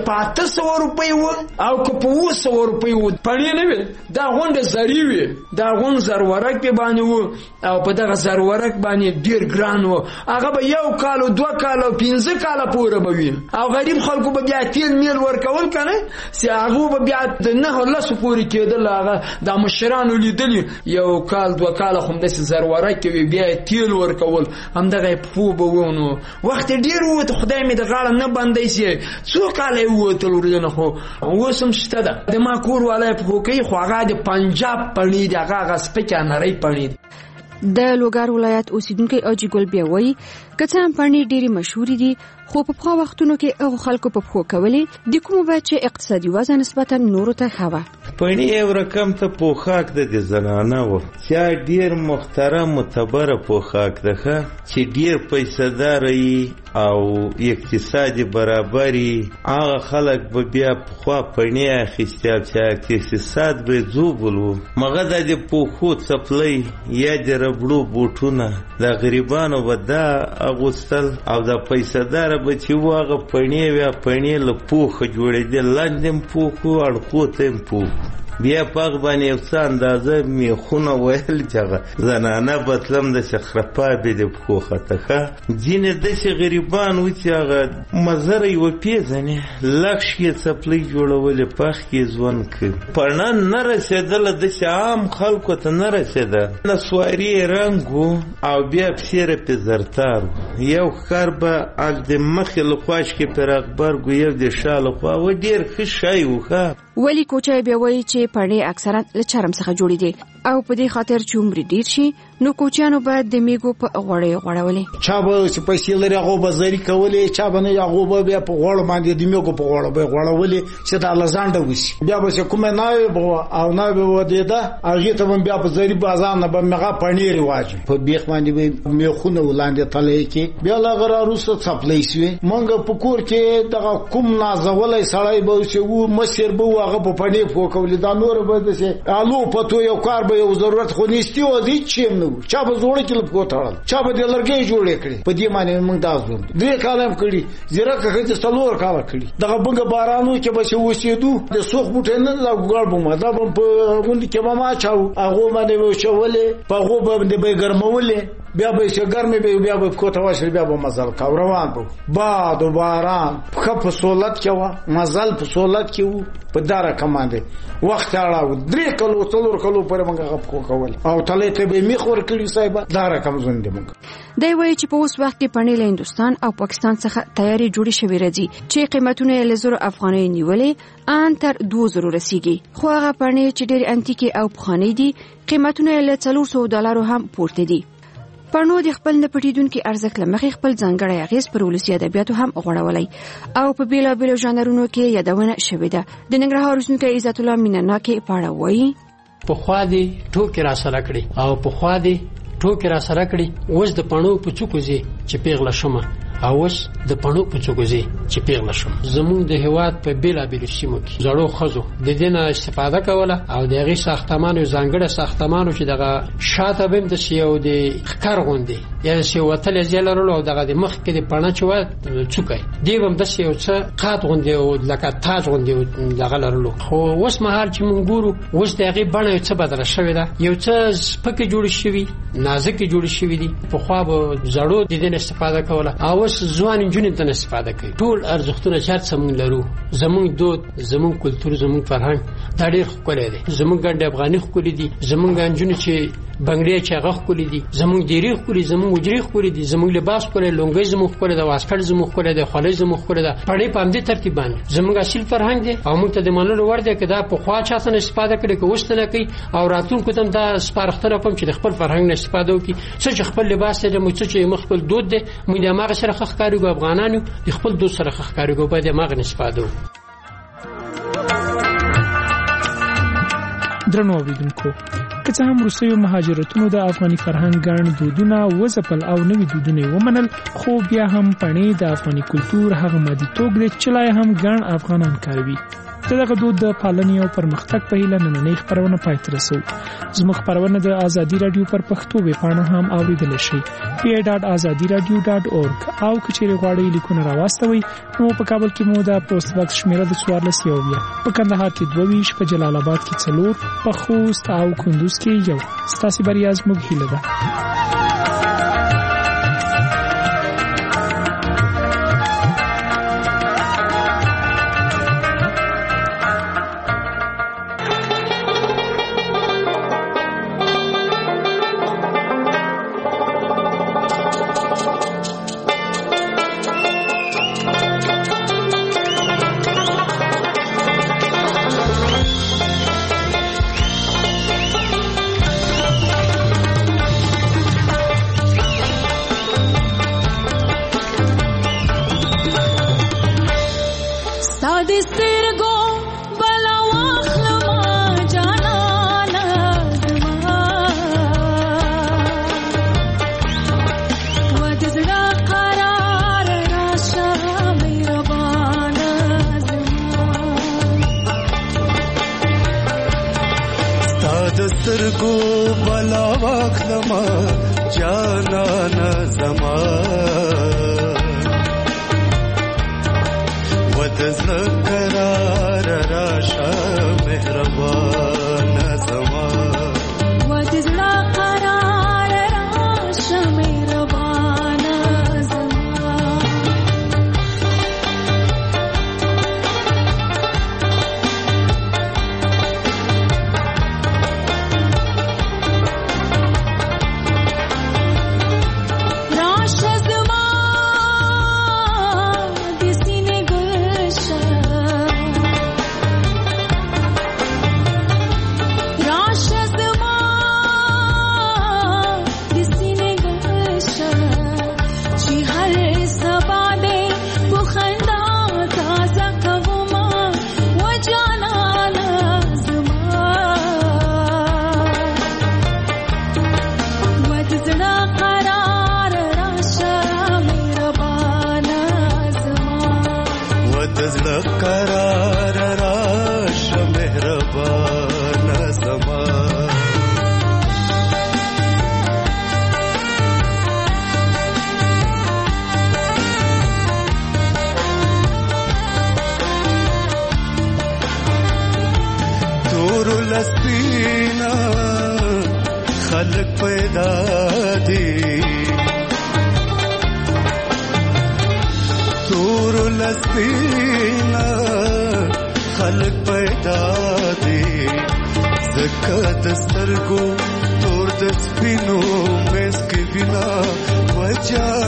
700 روپۍ و او که په 200 روپۍ و پړې نه وي دا غونډه زری وي دا غون زرورک په باندې و او په دغه زرورک باندې ډیر ګران و هغه به یو کال او 2 کال او 15 کال پورې به وي او غریب خلکو به بیا تیل میل ورکول کنه سي هغه به بیا د نه لاسو پورې کېدل هغه د مشرانو لیدلی یو کال 2 کال هم د زرورک کې بیا تیل ورکول هم دغه پو به ونه وخت ډیر و ته خدای مې د غاړه نه باندې سي څو کال و ته ورنه خو وسم شته ده د ما کور والای په کوي خو هغه د پنجاب پړنی د هغه سپکه نری پړنی د لوګر ولایت اوسیدونکو اجي ګل بیا وایي کڅه هم پړنی ډیری مشهور دي خو په خو وختونو کې هغه خلکو په خو کولې د کوم بچي اقتصادي وزن نسبتا نورو ته خوا پړنی یو رقم ته پوخاک د زنانه و چې ډیر محترم معتبر پوخاک ده چې ډیر پیسې او اقتصادي برابرۍ هغه خلک به بیا په خوا پړنی اخیستل چې اقتصاد به زوبلو مګر د پوخو څپلې یا د ربړو بوټونه د غریبانو ودا اغوستل او د پیسې به چې واغه پړنی له پوخه جوړېدل لاندې پوخو اړخو ته پوخ بیا پاک باندې یو څه اندازه میخونه ویل چې هغه زنانه بتلم د شخرپا به د پښو خطه ځینې داسې غریبان و چې هغه مزره یې وپېژنې لکش یې څپلۍ جوړولې پخ کې ژوند کوي پړنه نه رسېدله داسې عام خلکو ته نه رسېده نسواري یې رنګ و او بیا پسې پې زرتار و یو ښکار به د مخې له خواش کې پرې غبرګ و یو د شا له خوا و ډېر ښه شی و ښه ولی کوچای بیا وایي چې پړې اکثرا له چرم څخه جوړې دي او په دې خاطر چې عمر ډیر شي نو کوچیانو باید د میګو په غوړې غوړولې چا به چې پیسې لري هغه به زری کولې چا به نه هغه به بیا په غوړ باندې د میګو په غوړ به غوړولې چې د لزانډه وسی بیا به کومه نه او نه به ودی دا هغه ته بیا په زری بازار نه به مغه پنیر واجب په بیخ باندې به میخونه ولاندې تلې کې بیا لغره روسه څپلې شوی مونږ په کور کې دغه کوم نازولې سړی به چې و مسیر به هغه په پنیر فوکولې دا نور به دسه الو پتو یو کار به یو ضرورت خو نيستي و دي چې نو چا به زوړ کې لپ کوتاړل چا به د لرګي جوړې کړې په دې معنی موږ دا زوړ دې کالم کړی زیرا که چې څلور کال کړی دغه بنګ بارانو کې به وسیدو د سوخ بوټه نه لا ګړ بومه دا په غونډه کې ما چاو هغه باندې وشولې په هغه باندې به ګرمولې بیا به چې ګرمي به بیا به کوټه واشه بیا به مزل کا روان بو باد و باران په سہولت کې و مزل په سہولت کې و په دارا کمانده وخت اړه 3 کلو 4 کلو پر موږ غپ کول او تلې ته به میخور کړی صاحب دارا کم زنده موږ دی وایي چې په اوس وخت کې پنې له هندستان او پاکستان څخه تیاری جوړې شوې راځي چې قیمتونه له 1000 افغانۍ نیولې ان تر 2000 رسیدي خو هغه پنې چې ډېر انتیکي او پخوانی دي قیمتونه له $400 هم پورته دي پړنو د خپل نه پټیدونکو ارزښت لمخې خپل ځانګړی اغیز پر ولسی ادبیاتو هم غوړولای او په بیلابیلو ژانرونو کې یادونه شوې ده د ننګرهار اوسنیکي عزت الله مینناکي پاړه وایي په خوا دي ټوکې را سره کړی او په خوا دي ټوکې را سره کړی اوس د پړنو په چوکوزي چې پیغله شومه او اوس د پړنو په چوکوزي چې پیغله شوم زموږ د هواد په بیلابیلو سیمو کې زړو خزو د دینه استفاده کوله او دغه ساختمانو ځانګړي ساختمانو چې دغه شاته بیم د سیو د خکر غوندي یا سیو وتل زیلرلو او دغه د مخ کې د پړنه چوا چوکای دی بم د سیو څه قات غوندي او لکه تاج غوندي دغه لرلو خو اوس مهال چې مونږ ګورو اوس دغه بڼه څه بدل شوې ده یو څه پکې جوړ شوی نازک جوړ شوی دي په خوا به زړو د دین استفاده کوله او ځوان انجونې ته استفاده کوي ټول ارزښتونه چې څنګه لرو زموږ دود زموږ کلچر زموږ فرهنګ دا ډېر ښکلی دی زموږ ګنډ افغاني ښکلی دي زموږ انجونې چې بنگړي چې هغه ښکلی دي زموږ دیری ښکلی زموږ وجري ښکلی دي زموږ لباس ښکلی لونګي زموږ ښکلی د واسکټ زموږ ښکلی د خولۍ زموږ ښکلی ده پړې په همدې ترتیب باندې زموږ اصل فرهنګ دی او موږ ته د منلو وړ دی چې دا په خوا چاته استفاده کړي که وستنه کوي او راتلونکو ته دا سپارښتنه کوم چې د خپل فرهنګ نه استفاده وکړي چې خپل لباس دی موږ چې خپل دود دی موږ د ماغه سره خخکاریږو افغانانو د خپل دود سره خخکاریږو باید ماغه استفاده وکړو درنو اوریدونکو که څه هم روسیو مهاجرتونو د افغاني فرهنګ ګڼ دودونه وځپل او نوي دودونه ومنل خو بیا هم پڼې د افغاني کلچر هغه مادي توګ دی چې لا هم ګڼ افغانان کاروي دغه دود د پالنې او پرمختګ په هیله نننۍ خبرونه پای ته رسو زموږ خبرونه د ازادي رادیو پر پښتو ویبپاڼه هم اوریدل شي pi.azadiradio.org او کچېرې غواړئ لیکونه راواستوئ نو په کابل کې مو د پوسټ باکس شمیره د 14 په کندهار کې 22 په جلال آباد کې 4 په خوست او کندوز کې 1 ستاسو بریا زموږ هیله ده سترګو بلا واخلما جانانا زما ود زړه قرار راشه مهربان قرار راشه مهربان زما تور لسپینا خلق پیدا دی تور لسپینا خلق پیدا دی زکه د سترګو تور د سپینو مس کې بنا وجا